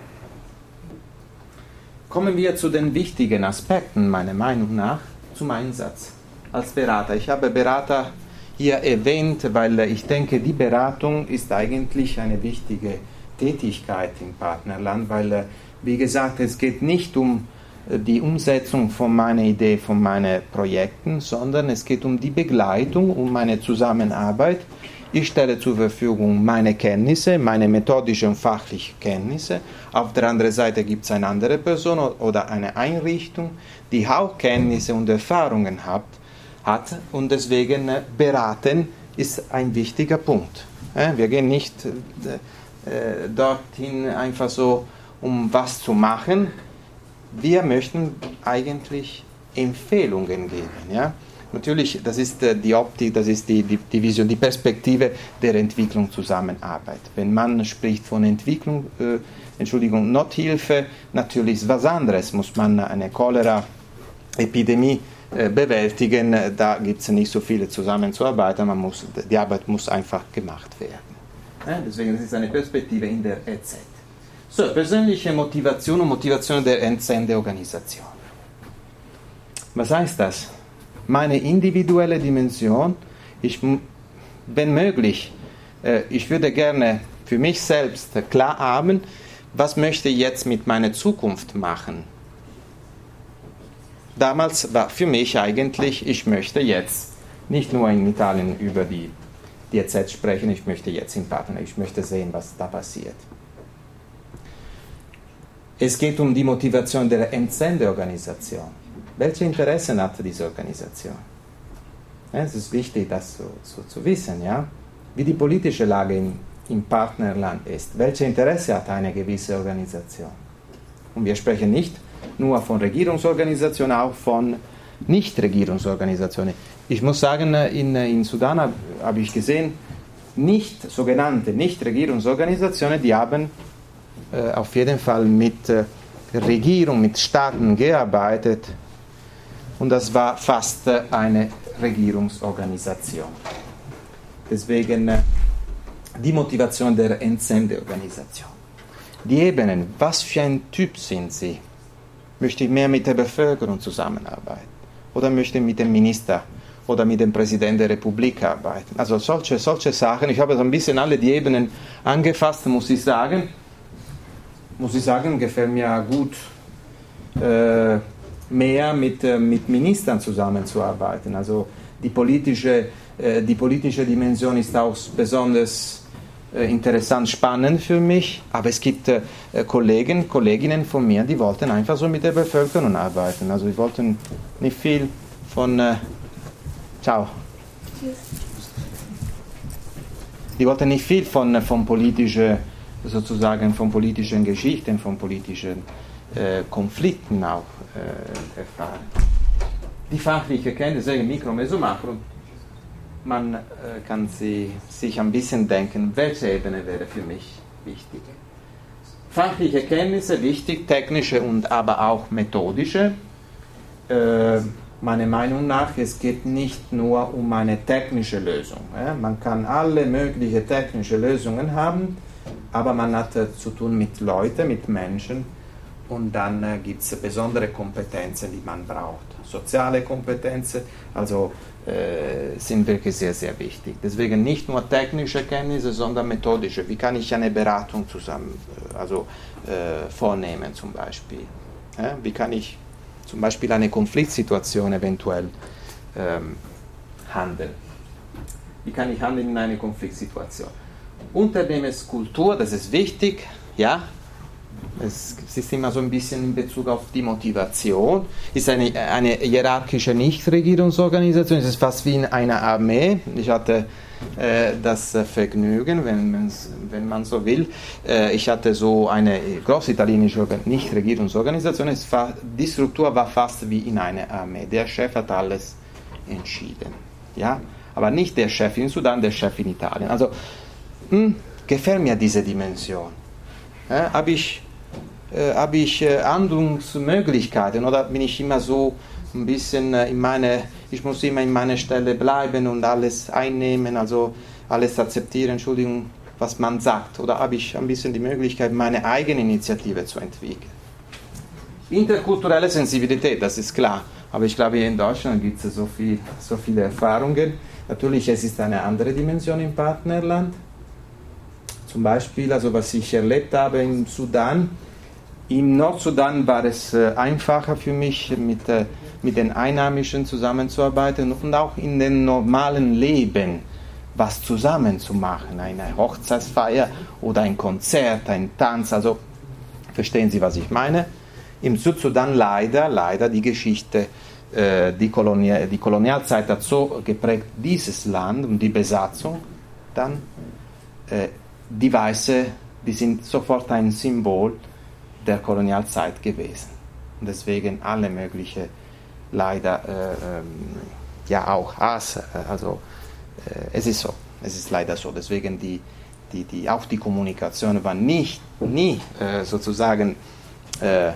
Kommen wir zu den wichtigen Aspekten, meiner Meinung nach, zum Einsatz als Berater. Ich habe Berater hier erwähnt, weil ich denke, die Beratung ist eigentlich eine wichtige Tätigkeit im Partnerland, weil, wie gesagt, es geht nicht um die Umsetzung von meiner Idee, von meinen Projekten, sondern es geht um die Begleitung, um meine Zusammenarbeit. Ich stelle zur Verfügung meine Kenntnisse, meine methodische und fachliche Kenntnisse. Auf der anderen Seite gibt es eine andere Person oder eine Einrichtung, die auch Kenntnisse und Erfahrungen hat, hat und deswegen beraten ist ein wichtiger Punkt. Wir gehen nicht dorthin einfach so, um was zu machen. Wir möchten eigentlich Empfehlungen geben, ja. Natürlich, das ist die Optik, das ist die, die, die Vision, die Perspektive der Entwicklungszusammenarbeit. Wenn man spricht von Entwicklung, äh, Entschuldigung, Nothilfe, natürlich ist was anderes. Muss man eine Cholera-Epidemie äh, bewältigen, da gibt es nicht so viele zusammenzuarbeiten, man muss, die Arbeit muss einfach gemacht werden. Ja, deswegen ist es eine Perspektive in der E Z. So, persönliche Motivation und Motivation der Entsendeorganisation. Was heißt das? Meine individuelle Dimension, ich, wenn möglich, äh, ich würde gerne für mich selbst klar haben, was möchte ich jetzt mit meiner Zukunft machen. Damals war für mich eigentlich, ich möchte jetzt nicht nur in Italien über die D Z sprechen, ich möchte jetzt in Partner, ich möchte sehen, was da passiert. Es geht um die Motivation der Entsendeorganisation. Welche Interessen hat diese Organisation? Ja, es ist wichtig, das so, so zu wissen, ja? Wie die politische Lage in, im Partnerland ist. Welche Interesse hat eine gewisse Organisation? Und wir sprechen nicht nur von Regierungsorganisationen, auch von Nichtregierungsorganisationen. Ich muss sagen, in, in Sudan habe hab ich gesehen, nicht sogenannte Nichtregierungsorganisationen, die haben äh, auf jeden Fall mit äh, Regierung, mit Staaten gearbeitet und das war fast äh, eine Regierungsorganisation. Deswegen äh, die Motivation der Entsendeorganisation. Die Ebenen, was für ein Typ sind sie? Möchte ich mehr mit der Bevölkerung zusammenarbeiten? Oder möchte ich mit dem Minister oder mit dem Präsidenten der Republik arbeiten? Also solche, solche Sachen. Ich habe so ein bisschen alle die Ebenen angefasst, muss ich sagen. Muss ich sagen, gefällt mir gut, äh, mehr mit, äh, mit Ministern zusammenzuarbeiten. Also die politische, äh, die politische Dimension ist auch besonders interessant, spannend für mich, aber es gibt äh, Kollegen, Kolleginnen von mir, die wollten einfach so mit der Bevölkerung arbeiten. Also die wollten nicht viel von äh, ciao. Tschüss. Die wollten nicht viel von, von politischen, sozusagen von politischen Geschichten, von politischen äh, Konflikten auch äh, erfahren. Die fachliche Kenntnisse, Mikro, Meso, Makro. Man äh, kann sie, sich ein bisschen denken, welche Ebene wäre für mich wichtig. Fachliche Kenntnisse, wichtig, technische und aber auch methodische. Äh, meiner Meinung nach, es geht nicht nur um eine technische Lösung. Ja? Man kann alle möglichen technische Lösungen haben, aber man hat äh, zu tun mit Leuten, mit Menschen und dann äh, gibt es besondere Kompetenzen, die man braucht. Soziale Kompetenzen, also äh, sind wirklich sehr, sehr wichtig. Deswegen nicht nur technische Kenntnisse, sondern methodische. Wie kann ich eine Beratung zusammen, also äh, vornehmen zum Beispiel? Ja? Wie kann ich zum Beispiel eine Konfliktsituation eventuell ähm, handeln? Wie kann ich handeln in einer Konfliktsituation? Unternehmenskultur, das ist wichtig, ja. Es ist immer so ein bisschen in Bezug auf die Motivation. Es ist eine, eine hierarchische Nichtregierungsorganisation. Es ist fast wie in einer Armee. Ich hatte äh, das Vergnügen, wenn, wenn man so will. Äh, ich hatte so eine große italienische Nichtregierungsorganisation. Es war, die Struktur war fast wie in einer Armee. Der Chef hat alles entschieden. Ja? Aber nicht der Chef in Sudan, der Chef in Italien. Also mh, gefällt mir diese Dimension. Ja, habe ich, äh, hab ich äh, Handlungsmöglichkeiten oder bin ich immer so ein bisschen äh, in meine, ich muss immer in meiner Stelle bleiben und alles einnehmen, also alles akzeptieren, Entschuldigung, was man sagt, oder habe ich ein bisschen die Möglichkeit, meine eigene Initiative zu entwickeln. Interkulturelle Sensibilität, das ist klar, aber ich glaube, hier in Deutschland gibt es so, viel, so viele Erfahrungen. Natürlich, es ist eine andere Dimension im Partnerland. Zum Beispiel, also was ich erlebt habe im Sudan, im Nordsudan war es äh, einfacher für mich, mit, äh, mit den Einheimischen zusammenzuarbeiten und auch in dem normalen Leben was zusammen zu machen. Eine Hochzeitsfeier oder ein Konzert, ein Tanz, also verstehen Sie, was ich meine? Im Südsudan leider, leider die Geschichte, äh, die, Kolonia- die Kolonialzeit hat so geprägt, dieses Land und die Besatzung dann, äh, die Weiße, die sind sofort ein Symbol der Kolonialzeit gewesen. Und deswegen alle möglichen, leider, äh, ähm, ja auch Hass, also äh, es ist so, es ist leider so. Deswegen die, die, die, auch die Kommunikation war nicht, nie äh, sozusagen äh, äh,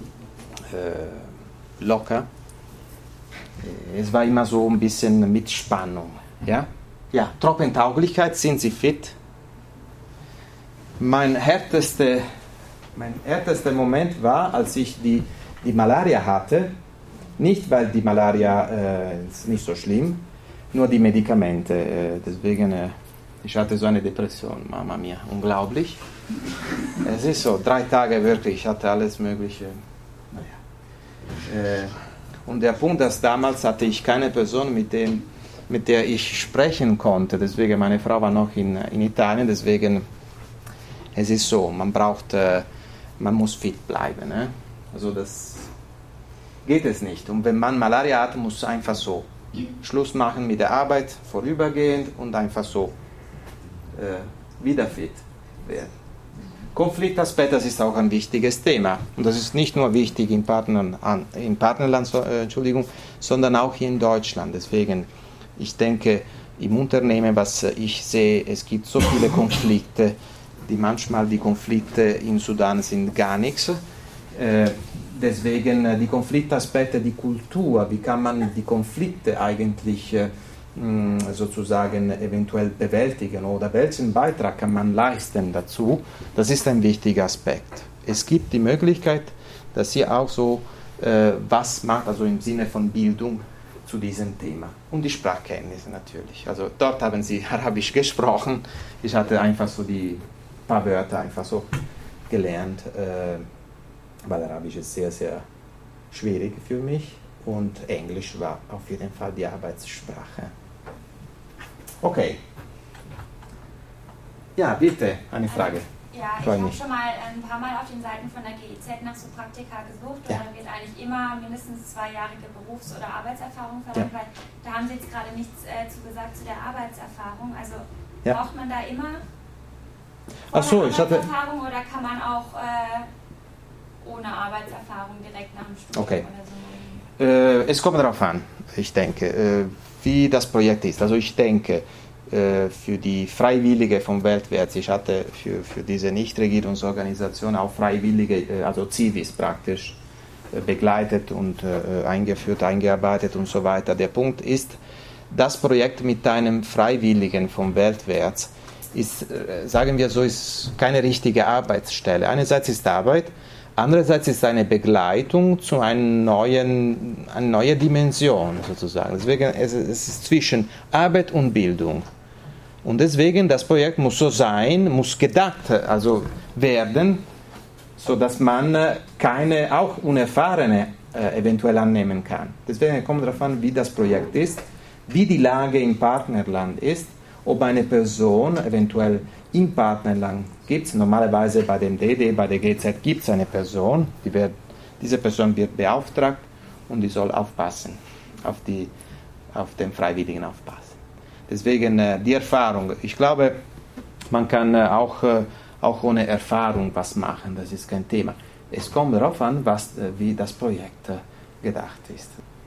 locker. Es war immer so ein bisschen mit Spannung. Ja, ja, Troppentauglichkeit, sind Sie fit? Mein härtester Mein härtester Moment war, als ich die, die Malaria hatte. Nicht, weil die Malaria äh, ist nicht so schlimm, nur die Medikamente. Äh, deswegen, äh, ich hatte so eine Depression, Mama mia, unglaublich. Es ist so, drei Tage wirklich, ich hatte alles Mögliche. Naja. Äh, und der Punkt, dass damals hatte ich keine Person, mit, dem, mit der ich sprechen konnte. Deswegen, meine Frau war noch in, in Italien, deswegen, es ist so, man braucht, äh, man muss fit bleiben. Ne? Also das geht es nicht. Und wenn man Malaria hat, muss einfach so Schluss machen mit der Arbeit, vorübergehend und einfach so äh, wieder fit werden. Konfliktaspekt, das ist auch ein wichtiges Thema. Und das ist nicht nur wichtig in, Partnern, in Partnerland, äh, Entschuldigung, sondern auch hier in Deutschland. Deswegen, ich denke, im Unternehmen, was ich sehe, es gibt so viele Konflikte, die manchmal die Konflikte in Sudan sind gar nichts. Äh, deswegen die Konfliktaspekte, die Kultur, wie kann man die Konflikte eigentlich äh, sozusagen eventuell bewältigen oder welchen Beitrag kann man leisten dazu, das ist ein wichtiger Aspekt. Es gibt die Möglichkeit, dass ihr auch so äh, was macht, also im Sinne von Bildung zu diesem Thema. Und die Sprachkenntnisse natürlich. Also dort haben sie Arabisch gesprochen, ich hatte einfach so die paar Wörter einfach so gelernt, äh, weil Arabisch ist sehr, sehr schwierig für mich und Englisch war auf jeden Fall die Arbeitssprache. Okay. Ja, bitte, eine Frage. Ja, ich habe schon mal ein paar Mal auf den Seiten von der G I Z nach so Praktika gesucht und ja. Da wird eigentlich immer mindestens zweijährige Berufs- oder Arbeitserfahrung verlangt, ja. Weil da haben Sie jetzt gerade nichts äh, zu gesagt zu der Arbeitserfahrung. Also ja. Braucht man da immer Ach so, ich hatte Arbeitserfahrung oder kann man auch äh, ohne Arbeitserfahrung direkt nach dem Studium okay. oder so? Äh, es kommt darauf an, ich denke, äh, wie das Projekt ist. Also ich denke, äh, für die Freiwillige vom Weltwärts, ich hatte für, für diese Nichtregierungsorganisation auch Freiwillige, äh, also Zivis praktisch, äh, begleitet und äh, eingeführt, eingearbeitet und so weiter. Der Punkt ist, das Projekt mit einem Freiwilligen vom Weltwärts ist, äh, sagen wir so, ist keine richtige Arbeitsstelle. Einerseits ist Arbeit, andererseits ist eine Begleitung zu einer neuen, eine neue Dimension sozusagen. Deswegen es, es ist zwischen Arbeit und Bildung. Und deswegen das Projekt muss so sein, muss gedacht also werden, sodass man keine auch Unerfahrene äh, eventuell annehmen kann. Deswegen kommt darauf an, wie das Projekt ist, wie die Lage im Partnerland ist, ob eine Person eventuell im Partnerland gibt es. Normalerweise bei dem D D, bei der G Z gibt es eine Person, die wird, diese Person wird beauftragt und die soll aufpassen, auf, die, auf den Freiwilligen aufpassen. Deswegen äh, die Erfahrung, ich glaube, man kann äh, auch, äh, auch ohne Erfahrung was machen, das ist kein Thema. Es kommt darauf an, was, äh, wie das Projekt äh, gedacht ist.